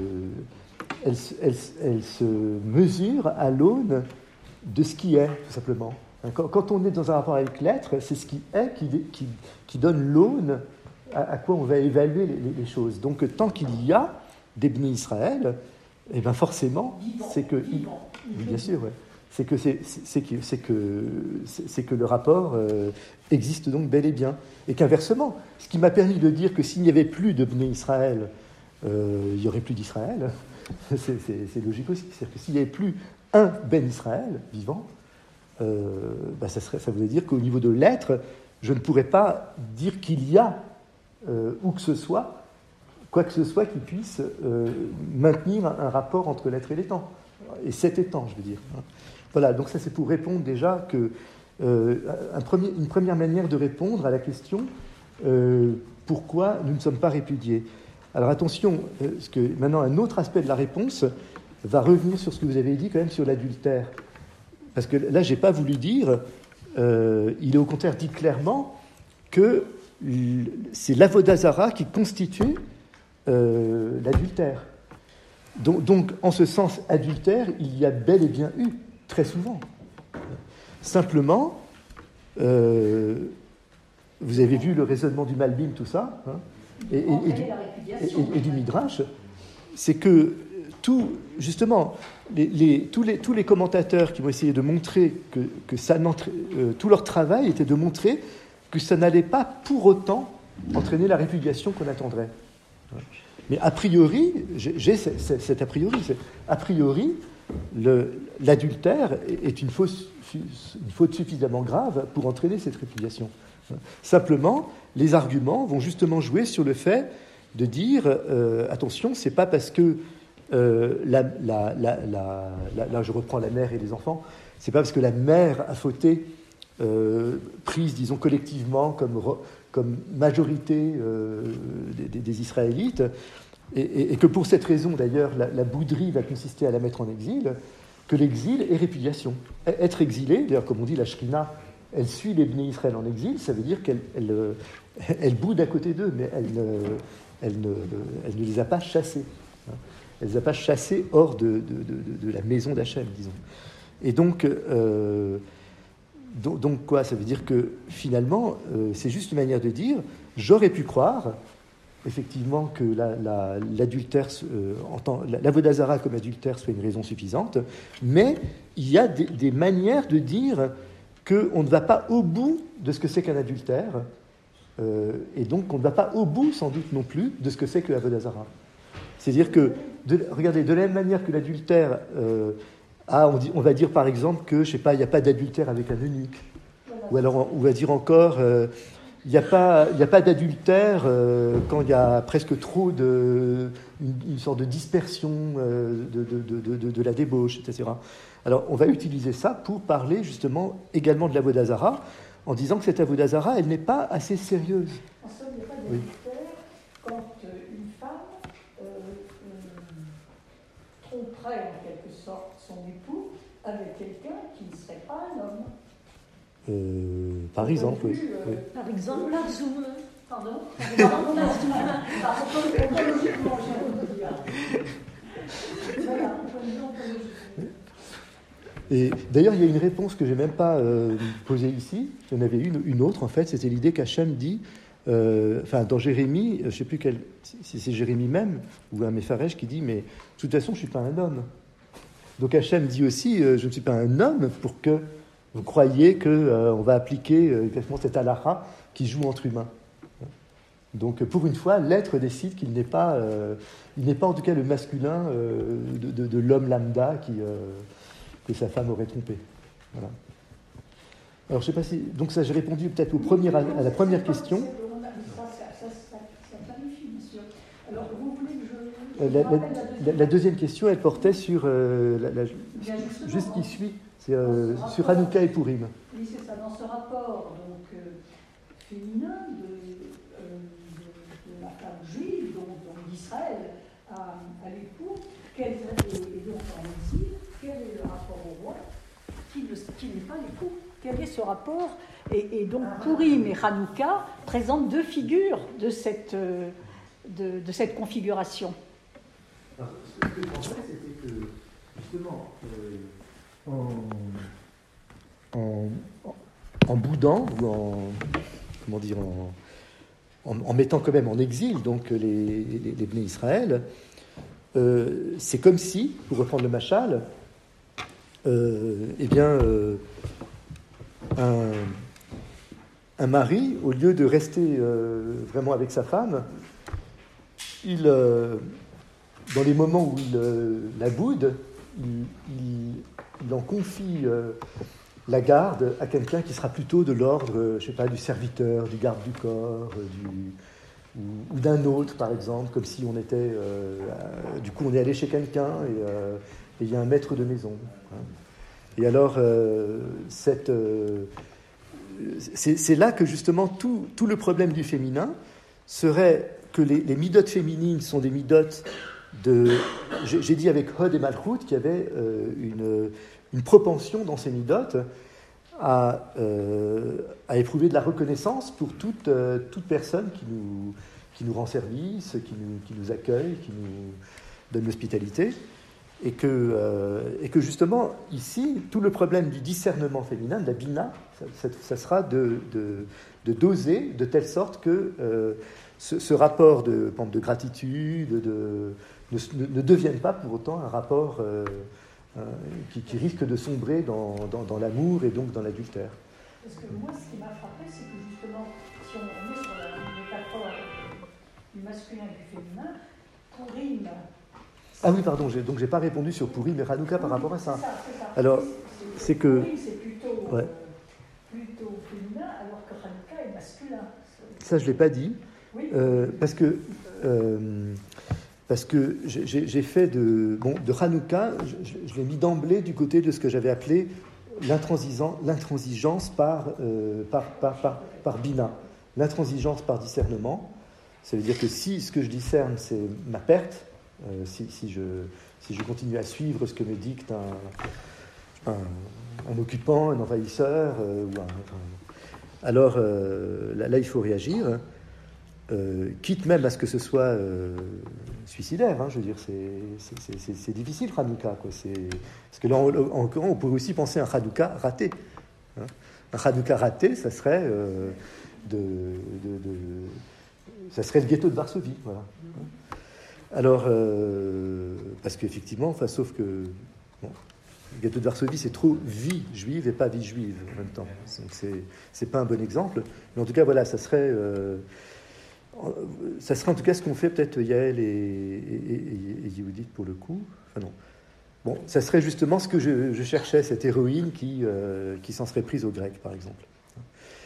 elle, elle, elle se mesure à l'aune de ce qui est, tout simplement. Quand, quand on est dans un rapport avec l'être, c'est ce qui est qui, qui, qui donne l'aune à, à quoi on va évaluer les, les choses. Donc, tant qu'il y a des Bnei Israël, eh bien forcément, vivant, c'est que... Vivant. Bien sûr, ouais. C'est que, c'est, c'est, que, c'est, que, c'est que le rapport euh, existe donc bel et bien. Et qu'inversement, ce qui m'a permis de dire que s'il n'y avait plus de Bnei Israël, euh, il n'y aurait plus d'Israël, c'est, c'est, c'est logique aussi. C'est-à-dire que s'il n'y avait plus un Ben Israël vivant, euh, bah ça, serait, ça voudrait dire qu'au niveau de l'être, je ne pourrais pas dire qu'il y a euh, où que ce soit, quoi que ce soit qui puisse euh, maintenir un, un rapport entre l'être et l'étant. Et cet étant, je veux dire. Voilà, donc ça c'est pour répondre déjà que euh, un premier, une première manière de répondre à la question euh, pourquoi nous ne sommes pas répudiés. Alors attention, euh, parce que maintenant un autre aspect de la réponse va revenir sur ce que vous avez dit quand même sur l'adultère. Parce que là, je n'ai pas voulu dire, euh, il est au contraire dit clairement que c'est l'avodazara qui constitue euh, l'adultère. Donc, donc, en ce sens, adultère, il y a bel et bien eu, très souvent. Simplement, euh, vous avez vu le raisonnement du Malbim, tout ça, hein, et, et, et, du, et, et du Midrash, c'est que tout, justement, les, les, tous, les, tous les commentateurs qui vont essayer de montrer que, que ça euh, tout leur travail était de montrer que ça n'allait pas pour autant entraîner la répudiation qu'on attendrait. Mais a priori, j'ai, j'ai cet a priori, c'est, a priori, le, l'adultère est une faute, une faute suffisamment grave pour entraîner cette répudiation. Simplement, les arguments vont justement jouer sur le fait de dire euh, attention, c'est pas parce que euh, la, la, la, la, la, là je reprends la mère et les enfants, c'est pas parce que la mère a fauté, euh, prise, disons, collectivement comme, comme majorité euh, des, des Israélites, et, et, et que pour cette raison, d'ailleurs, la, la bouderie va consister à la mettre en exil, que l'exil est répudiation. Être exilé, d'ailleurs, comme on dit, la Shrina, elle suit les Bnei Israël en exil, ça veut dire qu'elle elle, elle boude à côté d'eux, mais elle ne, elle ne, elle ne les a pas chassés. Elle ne les a pas chassés hors de, de, de, de la maison d'Hachem, disons. Et donc, euh, donc, donc, quoi, ça veut dire que, finalement, euh, c'est juste une manière de dire, j'aurais pu croire, effectivement, que la, la, l'adultère, euh, en tant, la, l'avodazara comme adultère soit une raison suffisante, mais il y a des, des manières de dire qu'on ne va pas au bout de ce que c'est qu'un adultère, euh, et donc on ne va pas au bout, sans doute non plus, de ce que c'est que l'avodazara. C'est-à-dire que, de, regardez, de la même manière que l'adultère, euh, a, on, dit, on va dire par exemple que, je ne sais pas, il n'y a pas d'adultère avec un eunuque. Ou alors, on va dire encore, euh, il n'y a pas, il n'y a pas d'adultère euh, quand il y a presque trop de, une, une sorte de dispersion euh, de, de, de, de, de la débauche, et cetera. Alors, on va utiliser ça pour parler justement également de l'Avodah Zara, en disant que cette Avodah Zara, elle n'est pas assez sérieuse. En somme, il n'y a pas d'adultère quand une femme euh, euh, tromperait en quelque sorte son époux avec quelqu'un qui ne serait pas un homme. Euh, par exemple, oui. Euh, oui. Par exemple, la Zoom. Pardon Pardon, la Zoom. Ontologiquement, j'ai envie de dire. Voilà, ontologiquement. Et d'ailleurs, il y a une réponse que je n'ai même pas euh, posée ici. Il y en avait une, une autre, en fait. C'était l'idée qu'Hachem dit, euh, enfin, dans Jérémie, je ne sais plus quel, si c'est Jérémie même, ou un Mépharèche qui dit, mais de toute façon, je ne suis pas un homme. Donc Hachem dit aussi, euh, je ne suis pas un homme pour que vous croyez qu'on euh, va appliquer euh, exactement cette halakha qui joue entre humains. Donc, pour une fois, l'être décide qu'il n'est pas, euh, il n'est pas en tout cas le masculin euh, de, de, de l'homme lambda qui... Euh, que sa femme aurait trompé. Voilà. Alors, je ne sais pas si... Donc, ça, j'ai répondu peut-être au premier, à la première question. La, la, la, la deuxième question, elle portait sur... Euh, la, la, juste qui suit, c'est euh, sur Hanouka et Purim. Oui, c'est ça. Dans ce rapport donc, euh, féminin de, euh, de, de la femme juive, donc, donc d'Israël, à, à l'époux, quel, et, et donc en exil, quel est le rapport au roi qui, ne, qui n'est pas l'époux? Quel est ce rapport? et, et donc Purim et Hanouka présentent deux figures de cette, de, de cette configuration. Alors, ce que je pensais, c'était que, justement, euh, en, en, en boudant, ou en, comment dire, en, en, en mettant quand même en exil donc, les, les, les Bnei Israël, euh, c'est comme si, pour reprendre le machal, euh, eh bien, euh, un, un mari, au lieu de rester euh, vraiment avec sa femme, il, euh, dans les moments où il euh, la boude, il, il, il en confie euh, la garde à quelqu'un qui sera plutôt de l'ordre, euh, je sais pas, du serviteur, du garde du corps, euh, du, ou, ou d'un autre, par exemple, comme si on était, euh, euh, du coup, on est allé chez quelqu'un et euh, il y a un maître de maison. Hein. Et alors, euh, cette, euh, c'est, c'est là que justement tout, tout le problème du féminin serait que les, les midotes féminines sont des midotes de... J'ai, j'ai dit avec Hod et Malchut qu'il y avait euh, une, une propension dans ces midotes à, euh, à éprouver de la reconnaissance pour toute, euh, toute personne qui nous, qui nous rend service, qui nous, qui nous accueille, qui nous donne l'hospitalité. Et que, euh, et que justement, ici, tout le problème du discernement féminin, de la bina, ça, ça, ça sera de, de, de doser de telle sorte que euh, ce, ce rapport de, de gratitude de, ne, ne devienne pas pour autant un rapport euh, euh, qui, qui risque de sombrer dans, dans, dans l'amour et donc dans l'adultère. Parce que moi, ce qui m'a frappé, c'est que justement, si on est sur la métaphore du masculin et du féminin, Purim. Ah oui, pardon, j'ai, donc j'ai pas répondu sur Purim et Hanouka par rapport à ça. C'est ça, c'est ça. Alors, c'est, c'est que... Purim, c'est plutôt, ouais. euh, plutôt féminin, alors que Hanouka est masculin. Ça, je ne l'ai pas dit. Oui. Euh, parce que, euh, parce que j'ai, j'ai fait de, bon, de Hanouka, je, je l'ai mis d'emblée du côté de ce que j'avais appelé l'intransigeance, l'intransigeance par, euh, par, par, par, par bina. L'intransigeance par discernement. Ça veut dire que si ce que je discerne, c'est ma perte, Euh, si, si, je, si je continue à suivre ce que me dicte un, un, un occupant, un envahisseur, euh, ou un, un, alors euh, là, là, il faut réagir, euh, quitte même à ce que ce soit euh, suicidaire. Hein, je veux dire, c'est, c'est, c'est, c'est difficile, Hanouka. Quoi. C'est, parce que là, en l'occurrence, on pourrait aussi penser à un Hanouka raté. Hein. Un Hanouka raté, ça serait, euh, de, de, de, ça serait le ghetto de Varsovie. Voilà. Alors, euh, parce qu'effectivement, enfin, sauf que bon, le ghetto de Varsovie, c'est trop vie juive et pas vie juive en même temps. Donc, c'est, c'est pas un bon exemple. Mais en tout cas, voilà, ça serait, euh, ça serait en tout cas ce qu'ont fait peut-être Yael et, et, et, et Yehudit pour le coup. Enfin, non. Bon, ça serait justement ce que je, je cherchais, cette héroïne qui, euh, qui s'en serait prise aux Grecs, par exemple.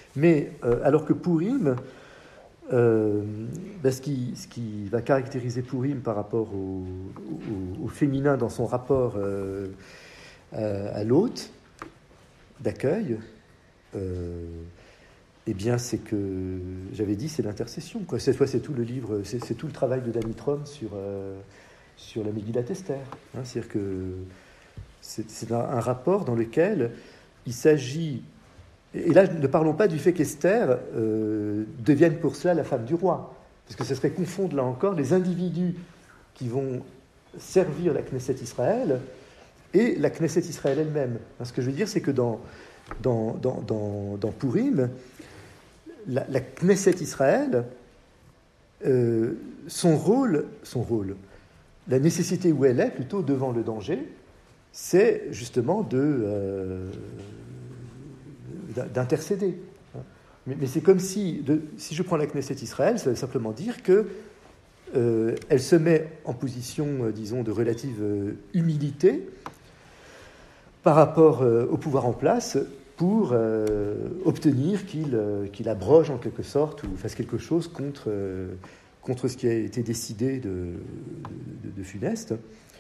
Mais euh, alors que Purim, euh, ben ce, qui, ce qui va caractériser Purim par rapport au, au, au féminin dans son rapport euh, à, à l'hôte d'accueil, euh, eh bien, c'est que, j'avais dit, c'est l'intercession. Quoi. Cette fois, c'est tout le livre, c'est, c'est tout le travail de Danny Trom sur, euh, sur la Megillat Esther. Hein, c'est-à-dire que c'est, c'est un, un rapport dans lequel il s'agit... Et là, ne parlons pas du fait qu'Esther euh, devienne pour cela la femme du roi, parce que ce serait confondre, là encore, les individus qui vont servir la Knesset Israël et la Knesset Israël elle-même. Hein, ce que je veux dire, c'est que dans, dans, dans, dans, dans Purim, la, la Knesset Israël, euh, son rôle, son rôle, la nécessité où elle est, plutôt devant le danger, c'est justement de... Euh, d'intercéder. Mais, mais c'est comme si, de, si je prends la Knesset Israël, ça veut simplement dire que euh, elle se met en position, euh, disons, de relative euh, humilité par rapport euh, au pouvoir en place pour euh, obtenir qu'il, euh, qu'il abroge en quelque sorte ou fasse quelque chose contre, euh, contre ce qui a été décidé de, de, de funeste.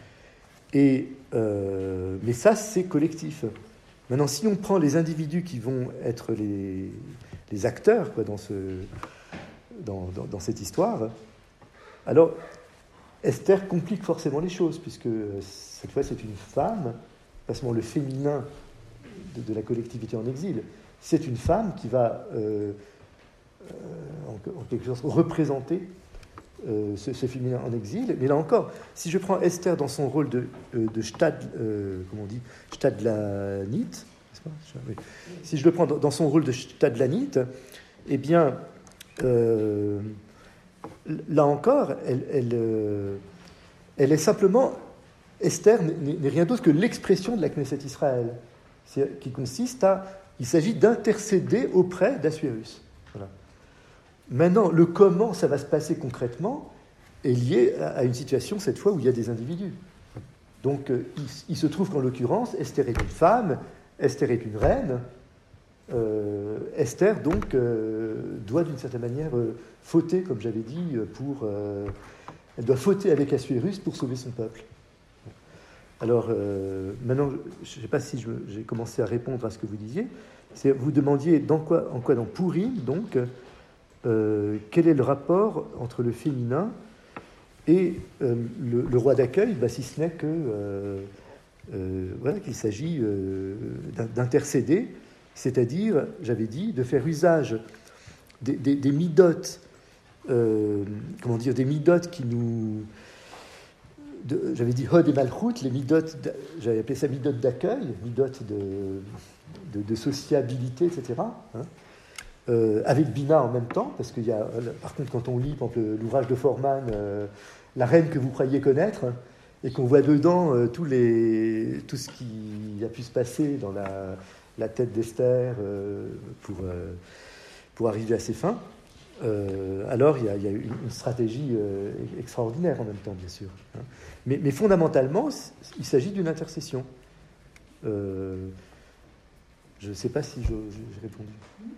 Et, euh, mais ça, c'est collectif. Maintenant, si on prend les individus qui vont être les, les acteurs quoi, dans, ce, dans, dans, dans cette histoire, alors Esther complique forcément les choses, puisque cette fois c'est une femme, pas seulement le féminin de, de la collectivité en exil, c'est une femme qui va euh, euh, en, en quelque sorte représenter euh, ce, ce féminin en exil. Mais là encore, si je prends Esther dans son rôle de, euh, de Stad, euh, comment on dit, Stadlanite, n'est-ce pas ? Oui. Si je le prends dans, dans son rôle de Stadlanite, eh bien, euh, là encore, elle, elle, euh, elle est simplement, Esther n'est, n'est rien d'autre que l'expression de la Knesset Israël, c'est, qui consiste à, il s'agit d'intercéder auprès d'Assuérus. Voilà. Maintenant, le comment ça va se passer concrètement est lié à une situation, cette fois, où il y a des individus. Donc, euh, il, il se trouve qu'en l'occurrence, Esther est une femme, Esther est une reine. Euh, Esther, donc, euh, doit d'une certaine manière euh, fauter, comme j'avais dit, pour... Euh, elle doit fauter avec Assuérus pour sauver son peuple. Alors, euh, maintenant, je ne sais pas si je, j'ai commencé à répondre à ce que vous disiez. C'est, vous demandiez dans quoi, en quoi dans Purim, donc... Euh, quel est le rapport entre le féminin et euh, le, le roi d'accueil, bah, si ce n'est que euh, euh, voilà, qu'il s'agit euh, d'intercéder, c'est-à-dire, j'avais dit, de faire usage des, des, des midotes, euh, comment dire, des midotes qui nous... De, j'avais dit Hod et Malchut, les midotes, j'avais appelé ça midotes d'accueil, midotes de, de, de sociabilité, et cetera, hein. Euh, avec Bina en même temps, parce qu'il y a, par contre, quand on lit, par exemple, l'ouvrage de Forman, euh, La reine que vous croyez connaître, et qu'on voit dedans euh, tous les, tout ce qui a pu se passer dans la, la tête d'Esther euh, pour, euh, pour arriver à ses fins, euh, alors il y a, il y a une, une stratégie euh, extraordinaire en même temps, bien sûr. Hein. Mais, mais fondamentalement, il s'agit d'une intercession. Euh, je ne sais pas si je, je, j'ai répondu.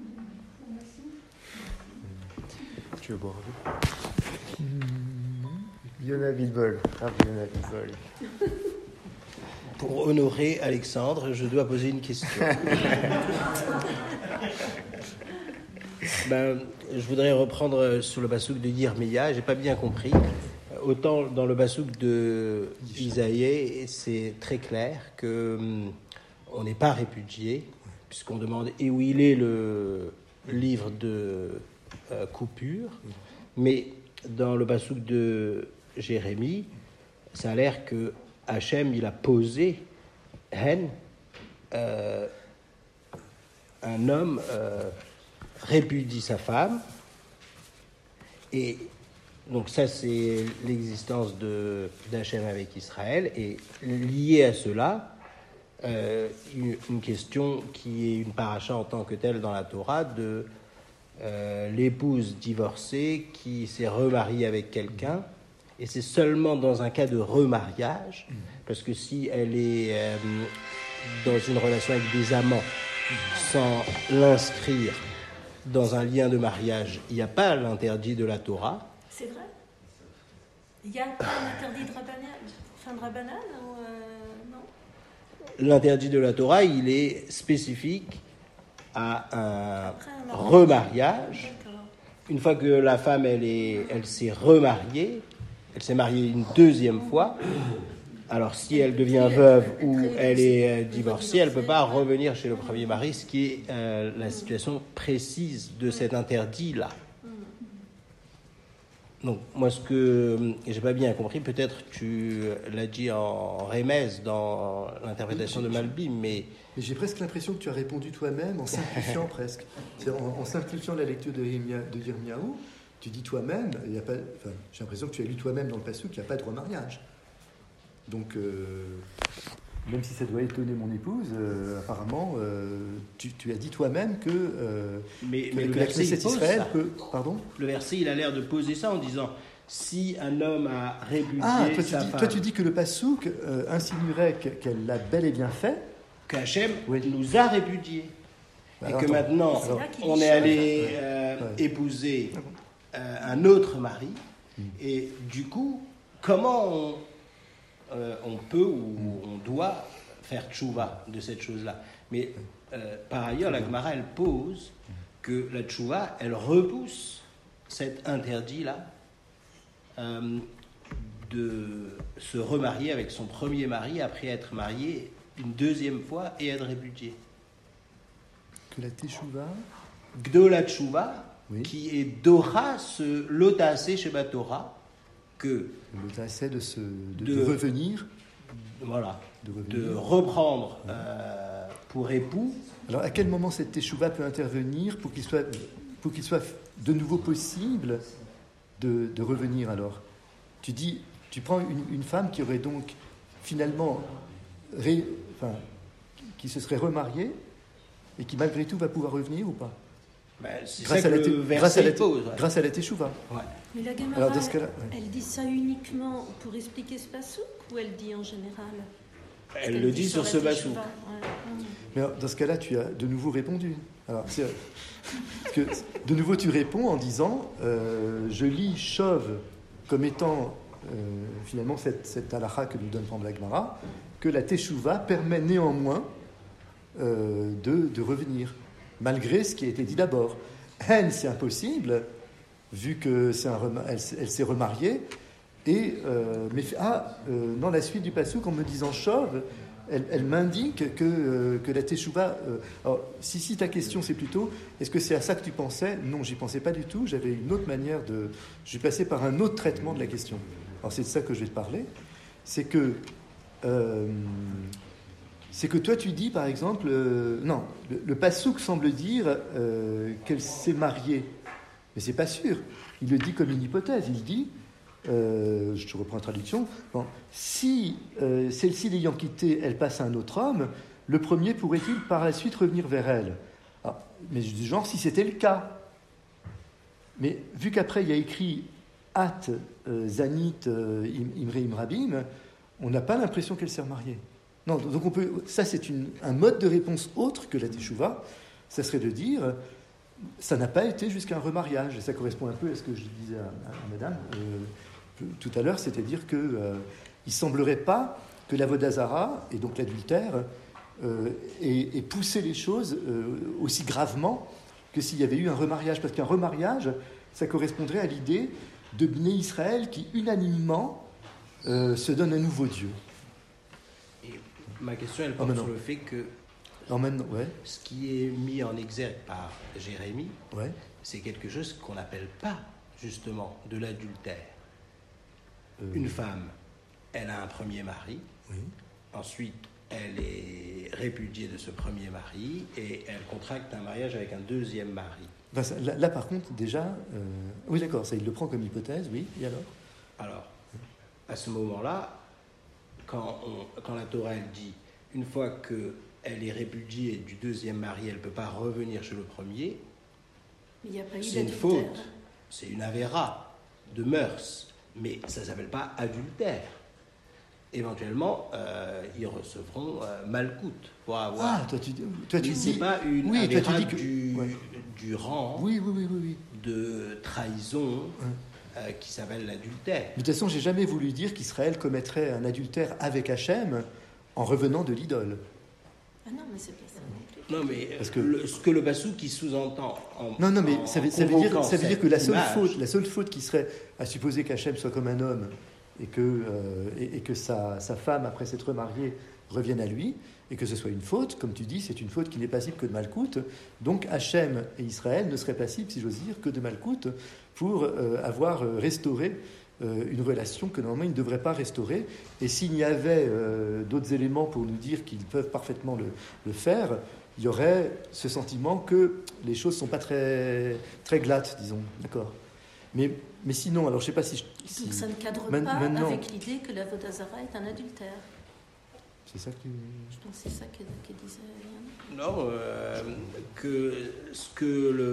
Tu veux boire un peu ? Yona Bilbol. Ah, Yona Bilbol. Pour honorer Alexandre, je dois poser une question. ben, je voudrais reprendre sur le basouk de Yirmiya. J'ai pas bien compris. Autant dans le basouk de Isaïe, c'est très clair que hum, on n'est pas répudié, puisqu'on demande et où il est le livre de euh, coupure, mais dans le basouk de Jérémie, ça a l'air que Hachem, il a posé Hen, euh, un homme euh, répudie sa femme, et donc ça c'est l'existence de, d'Hachem avec Israël, et lié à cela, euh, une, une question qui est une paracha en tant que telle dans la Torah, de euh, l'épouse divorcée qui s'est remariée avec quelqu'un. Et c'est seulement dans un cas de remariage, parce que si elle est euh, dans une relation avec des amants, sans l'inscrire dans un lien de mariage, il n'y a pas l'interdit de la Torah. C'est vrai. Il n'y a pas un interdit de rabanane, fin de rabanane ou euh, non? L'interdit de la Torah, il est spécifique à un remariage. D'accord. Une fois que la femme, elle, est, elle s'est remariée, elle s'est mariée une deuxième fois, alors si elle devient veuve ou elle est divorcée, elle ne peut pas revenir chez le premier mari, ce qui est euh, la situation précise de cet interdit-là. Donc, moi, ce que j'ai pas bien compris, peut-être tu l'as dit en rémèze dans l'interprétation de Malbim, mais... Mais j'ai presque l'impression que tu as répondu toi-même en simplifiant presque. C'est-à-dire, en, en simplifiant la lecture de, Yirmia, de Yirmiyahu, tu dis toi-même, il y a pas, enfin, j'ai l'impression que tu as lu toi-même dans le Passouk qu'il n'y a pas de remariage. Donc, euh, même si ça doit étonner mon épouse, euh, apparemment, euh, tu, tu as dit toi-même que, euh, mais, que, mais que le la verset, Knesset Israël peut... Pardon ? Le verset, il a l'air de poser ça en disant, si un homme a répudié ah, toi, tu sa dis, femme... toi tu dis que le Passouk euh, insinuerait que, qu'elle l'a bel et bien fait. Qu'Hachem oui. nous a répudiés. Bah, et alors, que attends, maintenant, alors, on est allé euh, ouais. épouser euh, un autre mari. Mm. Et du coup, comment on, euh, on peut ou mm. on doit faire tchouva de cette chose-là? Mais euh, par ailleurs, la Gemara, elle pose que la tchouva, elle repousse cet interdit-là euh, de se remarier avec son premier mari après être marié une deuxième fois et être répudié. Que la teshuva, Gdola Tchouva, oui. qui est Dora, ce l'otasé chez Batora, que l'otasé de, se, de, de, de revenir, voilà, de, revenir. de reprendre ouais. euh, pour époux. Alors, à quel moment cette teshuva peut intervenir pour qu'il soit, pour qu'il soit de nouveau possible de, de revenir alors? Tu dis, tu prends une, une femme qui aurait donc finalement ré, enfin, qui se serait remariée et qui malgré tout va pouvoir revenir ou pas? Ben, c'est grâce, ça à que la le te, grâce, à la te, pose, ouais. grâce à la teshuva. Ouais. Mais la Gemara, Alors, dans ce cas-là, ouais. elle dit ça uniquement pour expliquer ce passouk ou elle dit en général? Elle, elle le dit sur, sur ce passouk. Ouais. Mais alors, dans ce cas-là, tu as de nouveau répondu. Alors, c'est, que, de nouveau, tu réponds en disant euh, je lis chauve comme étant euh, finalement cette, cette halakha que nous donne la Gemara, que la teshuva permet néanmoins euh, de, de revenir, malgré ce qui a été dit d'abord. Hen, c'est impossible, vu que c'est un rem- elle, elle s'est remariée, et euh, mais ah, euh, dans la suite du passouk, en me disant chauve, elle, elle m'indique que, euh, que la teshuva. Euh, alors, si, si ta question c'est plutôt, est-ce que c'est à ça que tu pensais? Non, j'y pensais pas du tout. J'avais une autre manière de. Je suis passé par un autre traitement de la question. Alors, c'est de ça que je vais te parler. C'est que. Euh, c'est que toi, tu dis, par exemple, euh, non, le, le passouk semble dire euh, qu'elle s'est mariée, mais c'est pas sûr. Il le dit comme une hypothèse. Il dit, euh, je te reprends la traduction, bon, si euh, celle-ci l'ayant quittée, elle passe à un autre homme, le premier pourrait-il par la suite revenir vers elle? Alors, mais du genre, si c'était le cas. Mais vu qu'après, il y a écrit At, euh, Zanit, euh, Imre Imrabim, on n'a pas l'impression qu'elle s'est remariée. Non, donc on peut, ça c'est une, un mode de réponse autre que la teshuva, ça serait de dire, ça n'a pas été jusqu'à un remariage, et ça correspond un peu à ce que je disais à, à, à madame euh, tout à l'heure, c'est-à-dire qu'il euh, ne semblerait pas que la vodazara, et donc l'adultère, euh, ait, ait poussé les choses euh, aussi gravement que s'il y avait eu un remariage, parce qu'un remariage, ça correspondrait à l'idée de Bnei Israël qui unanimement euh, se donne un nouveau Dieu. Ma question, elle porte oh, sur le fait que oh, maintenant, ouais. ce qui est mis en exergue par Jérémie, ouais. c'est quelque chose qu'on n'appelle pas, justement, de l'adultère. Euh... Une femme, elle a un premier mari, oui. Ensuite, elle est répudiée de ce premier mari et elle contracte un mariage avec un deuxième mari. Ben, ça, là, là, par contre, déjà... Euh... Oui, d'accord, ça, il le prend comme hypothèse, oui, et alors Alors, à ce moment-là, Quand, on, quand la Torah elle dit une fois qu'elle est répudiée du deuxième mari, elle ne peut pas revenir chez le premier, il y a pas eu c'est une faute, c'est une avéra de mœurs, mais ça ne s'appelle pas adultère. éventuellement, euh, ils recevront euh, Malkout pour avoir. Ah, toi tu, toi, tu c'est dis. pas une, oui, un toi, tu dis que. Du, ouais. du rang oui, oui, oui, oui, oui. de trahison ouais. euh, qui s'appelle l'adultère. De toute façon, j'ai jamais voulu dire qu'Israël commettrait un adultère avec Hachem en revenant de l'idole. Ah non, mais c'est pas ça non plus. Non, mais Parce que le, ce que le Bassou qui sous-entend. En, non, non, mais en, ça, veut, en ça veut dire, ça veut dire que la seule image, faute, la seule faute qui serait à supposer qu'Hachem soit comme un homme et que, euh, et, et que sa, sa femme, après s'être mariée, revienne à lui, et que ce soit une faute, comme tu dis, c'est une faute qui n'est passible que de Malkout. Donc Hachem et Israël ne seraient passibles, si j'ose dire, que de Malkout pour euh, avoir restauré euh, une relation que normalement ils ne devraient pas restaurer. Et s'il y avait euh, d'autres éléments pour nous dire qu'ils peuvent parfaitement le, le faire, il y aurait ce sentiment que les choses ne sont pas très, très glattes, disons. D'accord. Mais, mais sinon, alors je ne sais pas si... si Donc ça ne cadre man, pas maintenant, avec l'idée que la Vodazara est un adultère. C'est ça que tu... Je pense que c'est ça qu'elle qu disait. Non, euh, que ce que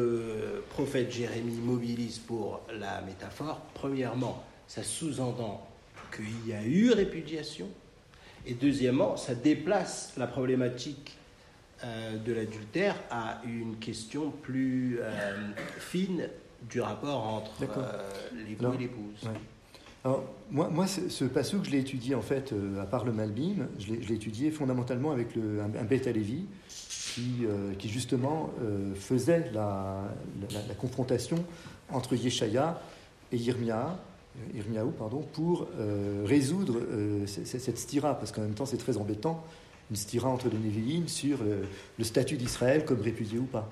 le prophète Jérémie mobilise pour la métaphore, premièrement, ça sous-entend qu'il y a eu répudiation, et deuxièmement, ça déplace la problématique euh, de l'adultère à une question plus euh, fine du rapport entre euh, l'époux et l'épouse. Ouais. Alors, moi, moi ce, ce passouk, je l'ai étudié, en fait, euh, à part le Malbim, je l'ai, je l'ai étudié fondamentalement avec le, un, un Beth Alevi qui, euh, qui justement, euh, faisait la, la, la confrontation entre Yeshaya et Yirmia, Yirmiyahu, pardon, pour euh, résoudre euh, cette, cette stira, parce qu'en même temps, c'est très embêtant, une stira entre les Névi'im sur euh, le statut d'Israël comme répudié ou pas.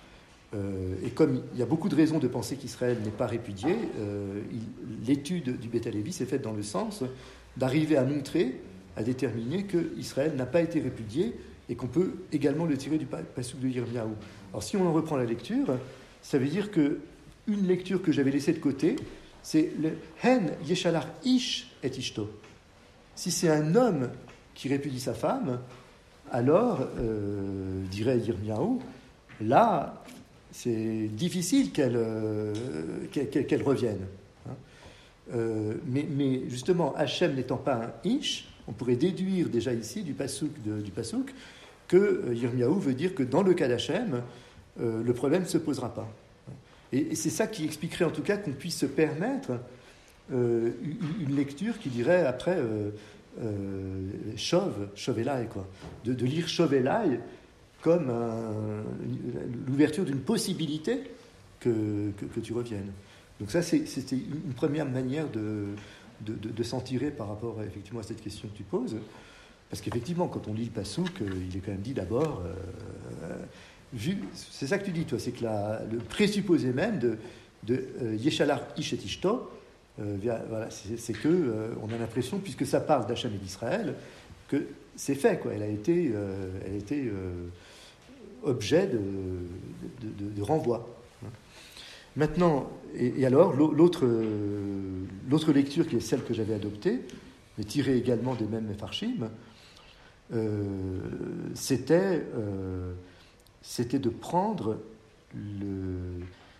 Euh, et comme il y a beaucoup de raisons de penser qu'Israël n'est pas répudié, euh, il, l'étude du Beth Alevi s'est faite dans le sens d'arriver à montrer, à déterminer qu'Israël n'a pas été répudié et qu'on peut également le tirer du passouk de Yirmiyahu. Alors si on en reprend la lecture, ça veut dire que une lecture que j'avais laissée de côté, c'est le Hen Yeshalar Ish et Ishto. Si c'est un homme qui répudie sa femme, alors, euh, dirait Yirmiyahu, là, c'est difficile qu'elle, euh, qu'elle, qu'elle revienne. Hein. Euh, mais, mais justement, Hachem n'étant pas un Ish, on pourrait déduire déjà ici du passouk, de, du passouk que euh, Yirmiyahu veut dire que dans le cas d'Hachem, euh, le problème ne se posera pas. Et, et c'est ça qui expliquerait en tout cas qu'on puisse se permettre euh, une, une lecture qui dirait après euh, euh, Chauve, Chauvelai, quoi, de, de lire Chauvelai comme un, l'ouverture d'une possibilité que, que, que tu reviennes. Donc ça, c'est, c'était une première manière de, de, de, de s'en tirer par rapport à, effectivement, à cette question que tu poses. Parce qu'effectivement, quand on lit le passouk, il est quand même dit d'abord... Euh, vu, c'est ça que tu dis, toi, c'est que la, le présupposé même de, de euh, Yeshalar Ish et Ishto, euh, voilà, c'est, c'est que euh, on a l'impression, puisque ça parle d'Hachem et d'Israël, que c'est fait, quoi. Elle a été... Euh, elle a été euh, objet de, de, de, de renvoi. Maintenant, et, et alors, l'autre, l'autre lecture qui est celle que j'avais adoptée, mais tirée également des mêmes Mefarshim, euh, c'était, euh, c'était de prendre le...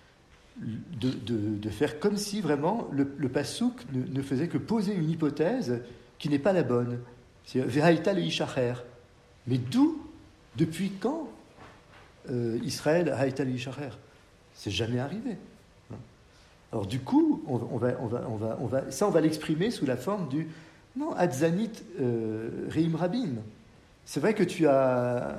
De, de, de faire comme si vraiment le, le passouk ne, ne faisait que poser une hypothèse qui n'est pas la bonne. C'est Vehaïta le Ishacher. Mais d'où, depuis quand Euh, Israël Haïta l'Ishacher? C'est jamais arrivé. Alors du coup, on, on, va, on, va, on, va, on va, ça on va l'exprimer sous la forme du non Adzanit euh, Reim Rabim. C'est vrai que tu as,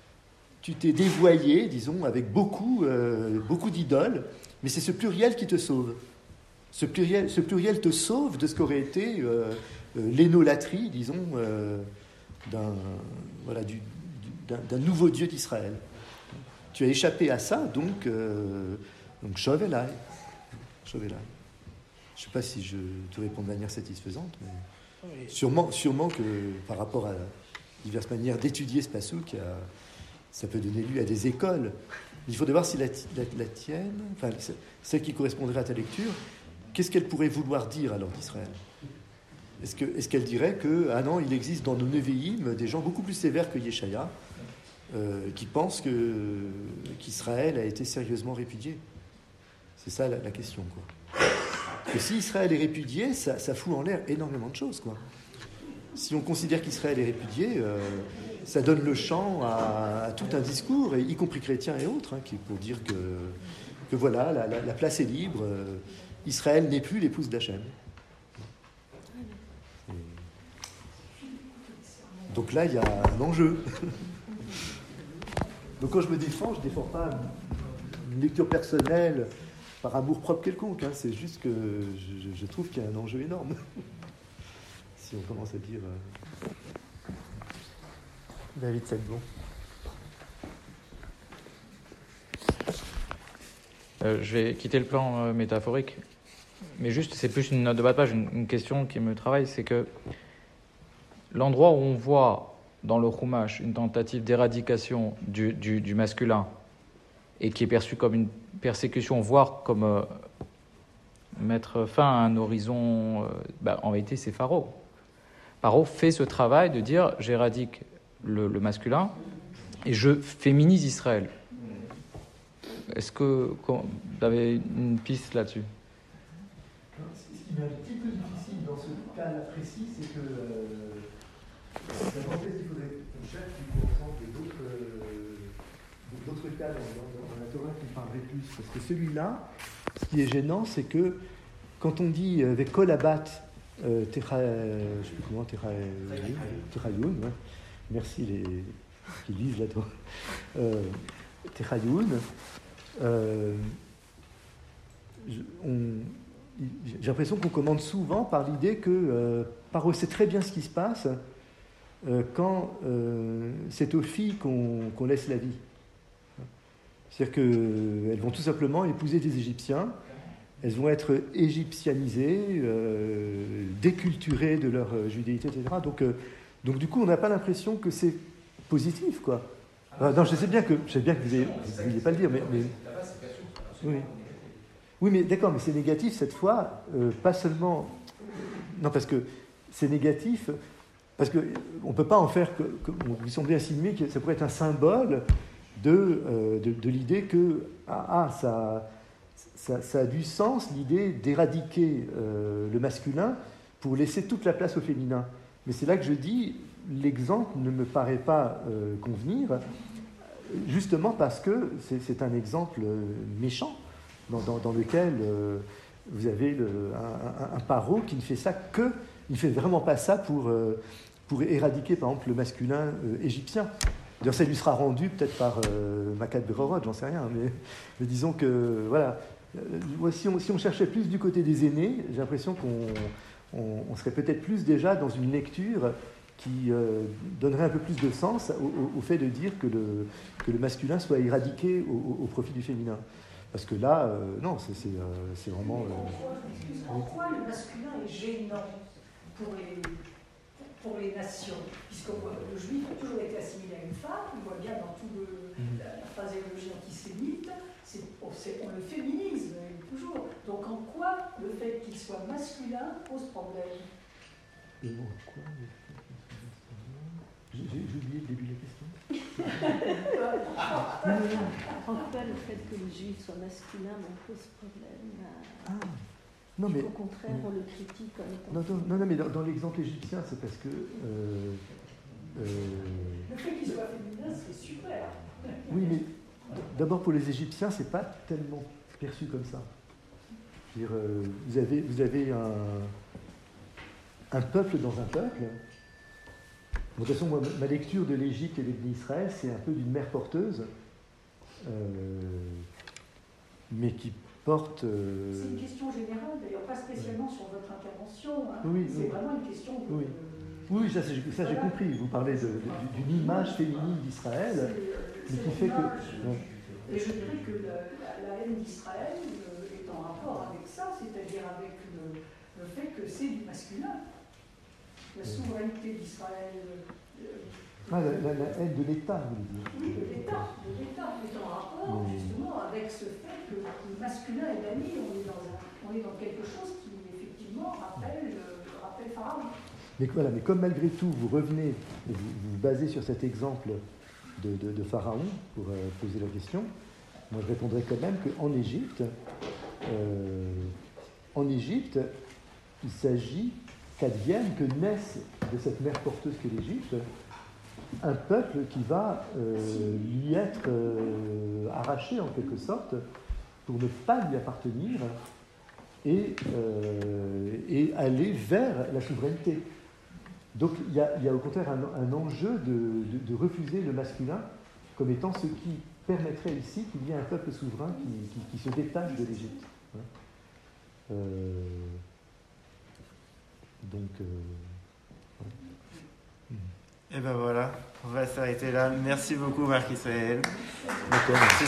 tu t'es dévoyé, disons, avec beaucoup, euh, beaucoup d'idoles, mais c'est ce pluriel qui te sauve. Ce pluriel, ce pluriel te sauve de ce qu'aurait été euh, euh, l'énolatrie, disons, euh, d'un, voilà, du, d'un, d'un nouveau Dieu d'Israël. Tu as échappé à ça, donc, euh, donc Chauvelai. Chauvelai. Je ne sais pas si je te réponds de manière satisfaisante, mais oui. sûrement, sûrement que par rapport à diverses manières d'étudier ce passouk, ça peut donner lieu à des écoles. Il faudrait voir si la, la, la tienne, enfin celle qui correspondrait à ta lecture, qu'est-ce qu'elle pourrait vouloir dire alors d'Israël? Est-ce, que, est-ce qu'elle dirait que, ah non, il existe dans nos Nevi'im des gens beaucoup plus sévères que Yeshaya, Euh, qui pensent que, qu'Israël a été sérieusement répudié. C'est ça la, la question, quoi. Que si Israël est répudié, ça, ça fout en l'air énormément de choses, quoi. si on considère qu'Israël est répudié, euh, ça donne le champ à, à tout un discours, y compris chrétiens et autres, hein, qui, pour dire que, que voilà, la, la, la place est libre, euh, Israël n'est plus l'épouse d'Hachem. Donc là, il y a un enjeu. Donc quand je me défends, je ne défends pas une lecture personnelle par amour-propre quelconque. Hein. C'est juste que je, je trouve qu'il y a un enjeu énorme. Si on commence à dire... Euh... David, c'est bon. Euh, je vais quitter le plan euh, métaphorique. Mais juste, c'est plus une note de bas de page, une, une question qui me travaille, c'est que l'endroit où on voit dans le Chumash une tentative d'éradication du, du, du masculin et qui est perçue comme une persécution, voire comme euh, mettre fin à un horizon, euh, bah, en réalité c'est Pharaon. Pharaon fait ce travail de dire j'éradique le, le masculin et je féminise Israël. Est-ce que vous avez une piste là-dessus? Ce qui m'est un petit peu difficile dans ce cas-là précis, c'est que euh, la hypothèse qu'il faudrait qu'on cherche du coup ensemble d'autres, euh, d'autres cas dans, dans, dans la Torah qui parleraient plus. Parce que celui-là, ce qui est gênant, c'est que quand on dit avec Kolabat, euh, Techa, euh, je ne sais plus comment, Techayoun, ouais. Merci les qui lisent la Torah, euh, Techayoun, euh, on, j'ai l'impression qu'on commande souvent par l'idée que euh, Paro sait très bien ce qui se passe euh, quand euh, c'est aux filles qu'on, qu'on laisse la vie. C'est-à-dire qu'elles vont tout simplement épouser des Égyptiens, elles vont être égyptianisées, euh, déculturées de leur judéité, et cetera. Donc, euh, donc du coup, on n'a pas l'impression que c'est positif, quoi. Ah, non, je sais bien que je sais bien que vous ne vouliez pas le dire, mais, mais... oui. Oui, mais d'accord, mais c'est négatif cette fois, euh, pas seulement... Non, parce que c'est négatif, parce qu'on ne peut pas en faire que... que on lui semblait insinuer que ça pourrait être un symbole de, euh, de, de l'idée que ah, ah ça, ça, ça a du sens, l'idée d'éradiquer euh, le masculin pour laisser toute la place au féminin. Mais c'est là que je dis, l'exemple ne me paraît pas euh, convenir, justement parce que c'est, c'est un exemple méchant. Dans, dans, dans lequel euh, vous avez le, un, un, un paro qui ne fait ça que, il ne fait vraiment pas ça pour, euh, pour éradiquer par exemple le masculin euh, égyptien. D'ailleurs, ça lui sera rendu peut-être par euh, Makat Berorod, j'en sais rien, mais, mais disons que voilà, euh, si, on, si on cherchait plus du côté des aînés, j'ai l'impression qu'on on, on serait peut-être plus déjà dans une lecture qui euh, donnerait un peu plus de sens au, au, au fait de dire que le, que le masculin soit éradiqué au, au, au profit du féminin. Parce que là, euh, non, c'est, c'est, euh, c'est vraiment... Euh... En quoi le masculin est gênant pour les, pour les nations? Puisque le juif a toujours été assimilé à une femme, on voit bien dans toute la, la phraséologie antisémite, c'est, c'est, on le féminise toujours. Donc en quoi le fait qu'il soit masculin pose problème? Et bon, quoi j'ai, j'ai oublié le début de la question. En quoi le fait que le juif soit masculin me pose problème? Ah, non, mais, au contraire, on le critique comme étant... Non, non, non mais dans, dans l'exemple égyptien, c'est parce que... Euh, euh, le fait qu'il soit féminin, c'est super. Oui, mais d'abord pour les Égyptiens, c'est pas tellement perçu comme ça. C'est-à-dire, euh, vous avez, vous avez un, un peuple dans un peuple. De toute façon, moi, ma lecture de l'Égypte et de l'Israël, c'est un peu d'une mère porteuse, euh, mais qui porte... Euh... C'est une question générale, d'ailleurs, pas spécialement sur votre intervention. Hein. Oui, c'est oui. vraiment une question de... Oui, oui ça, c'est, ça j'ai compris. Vous parlez de, de, d'une image féminine d'Israël, c'est, mais c'est qui fait que... Ouais. Et je dirais que la, la, la haine d'Israël euh, est en rapport avec ça, c'est-à-dire avec le, le fait que c'est du masculin. La souveraineté d'Israël. Euh, ah, la, la, la haine de l'État, vous voulez dire. Oui, de l'État, de l'État, est en rapport mmh. justement avec ce fait que le masculin est banni. On est dans, un, on est dans quelque chose qui effectivement rappelle, euh, rappelle Pharaon. Mais voilà, mais comme malgré tout vous revenez, vous vous basez sur cet exemple de, de, de Pharaon pour euh, poser la question, moi je répondrais quand même qu'en Égypte, euh, en Égypte, il s'agit qu'advienne, que naisse de cette mère porteuse qu'est l'Égypte, un peuple qui va euh, lui être euh, arraché en quelque sorte pour ne pas lui appartenir et, euh, et aller vers la souveraineté. Donc il y a, il y a au contraire un, un enjeu de, de, de refuser le masculin comme étant ce qui permettrait ici qu'il y ait un peuple souverain qui, qui, qui se détache de l'Égypte. Hein. Euh, donc... Euh, ouais. Et ben voilà, on va s'arrêter là. Merci beaucoup Marc-Israël. D'accord. Merci.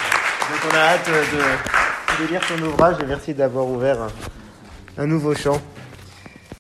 Donc on a hâte de, de lire ton ouvrage et merci d'avoir ouvert un, un nouveau champ.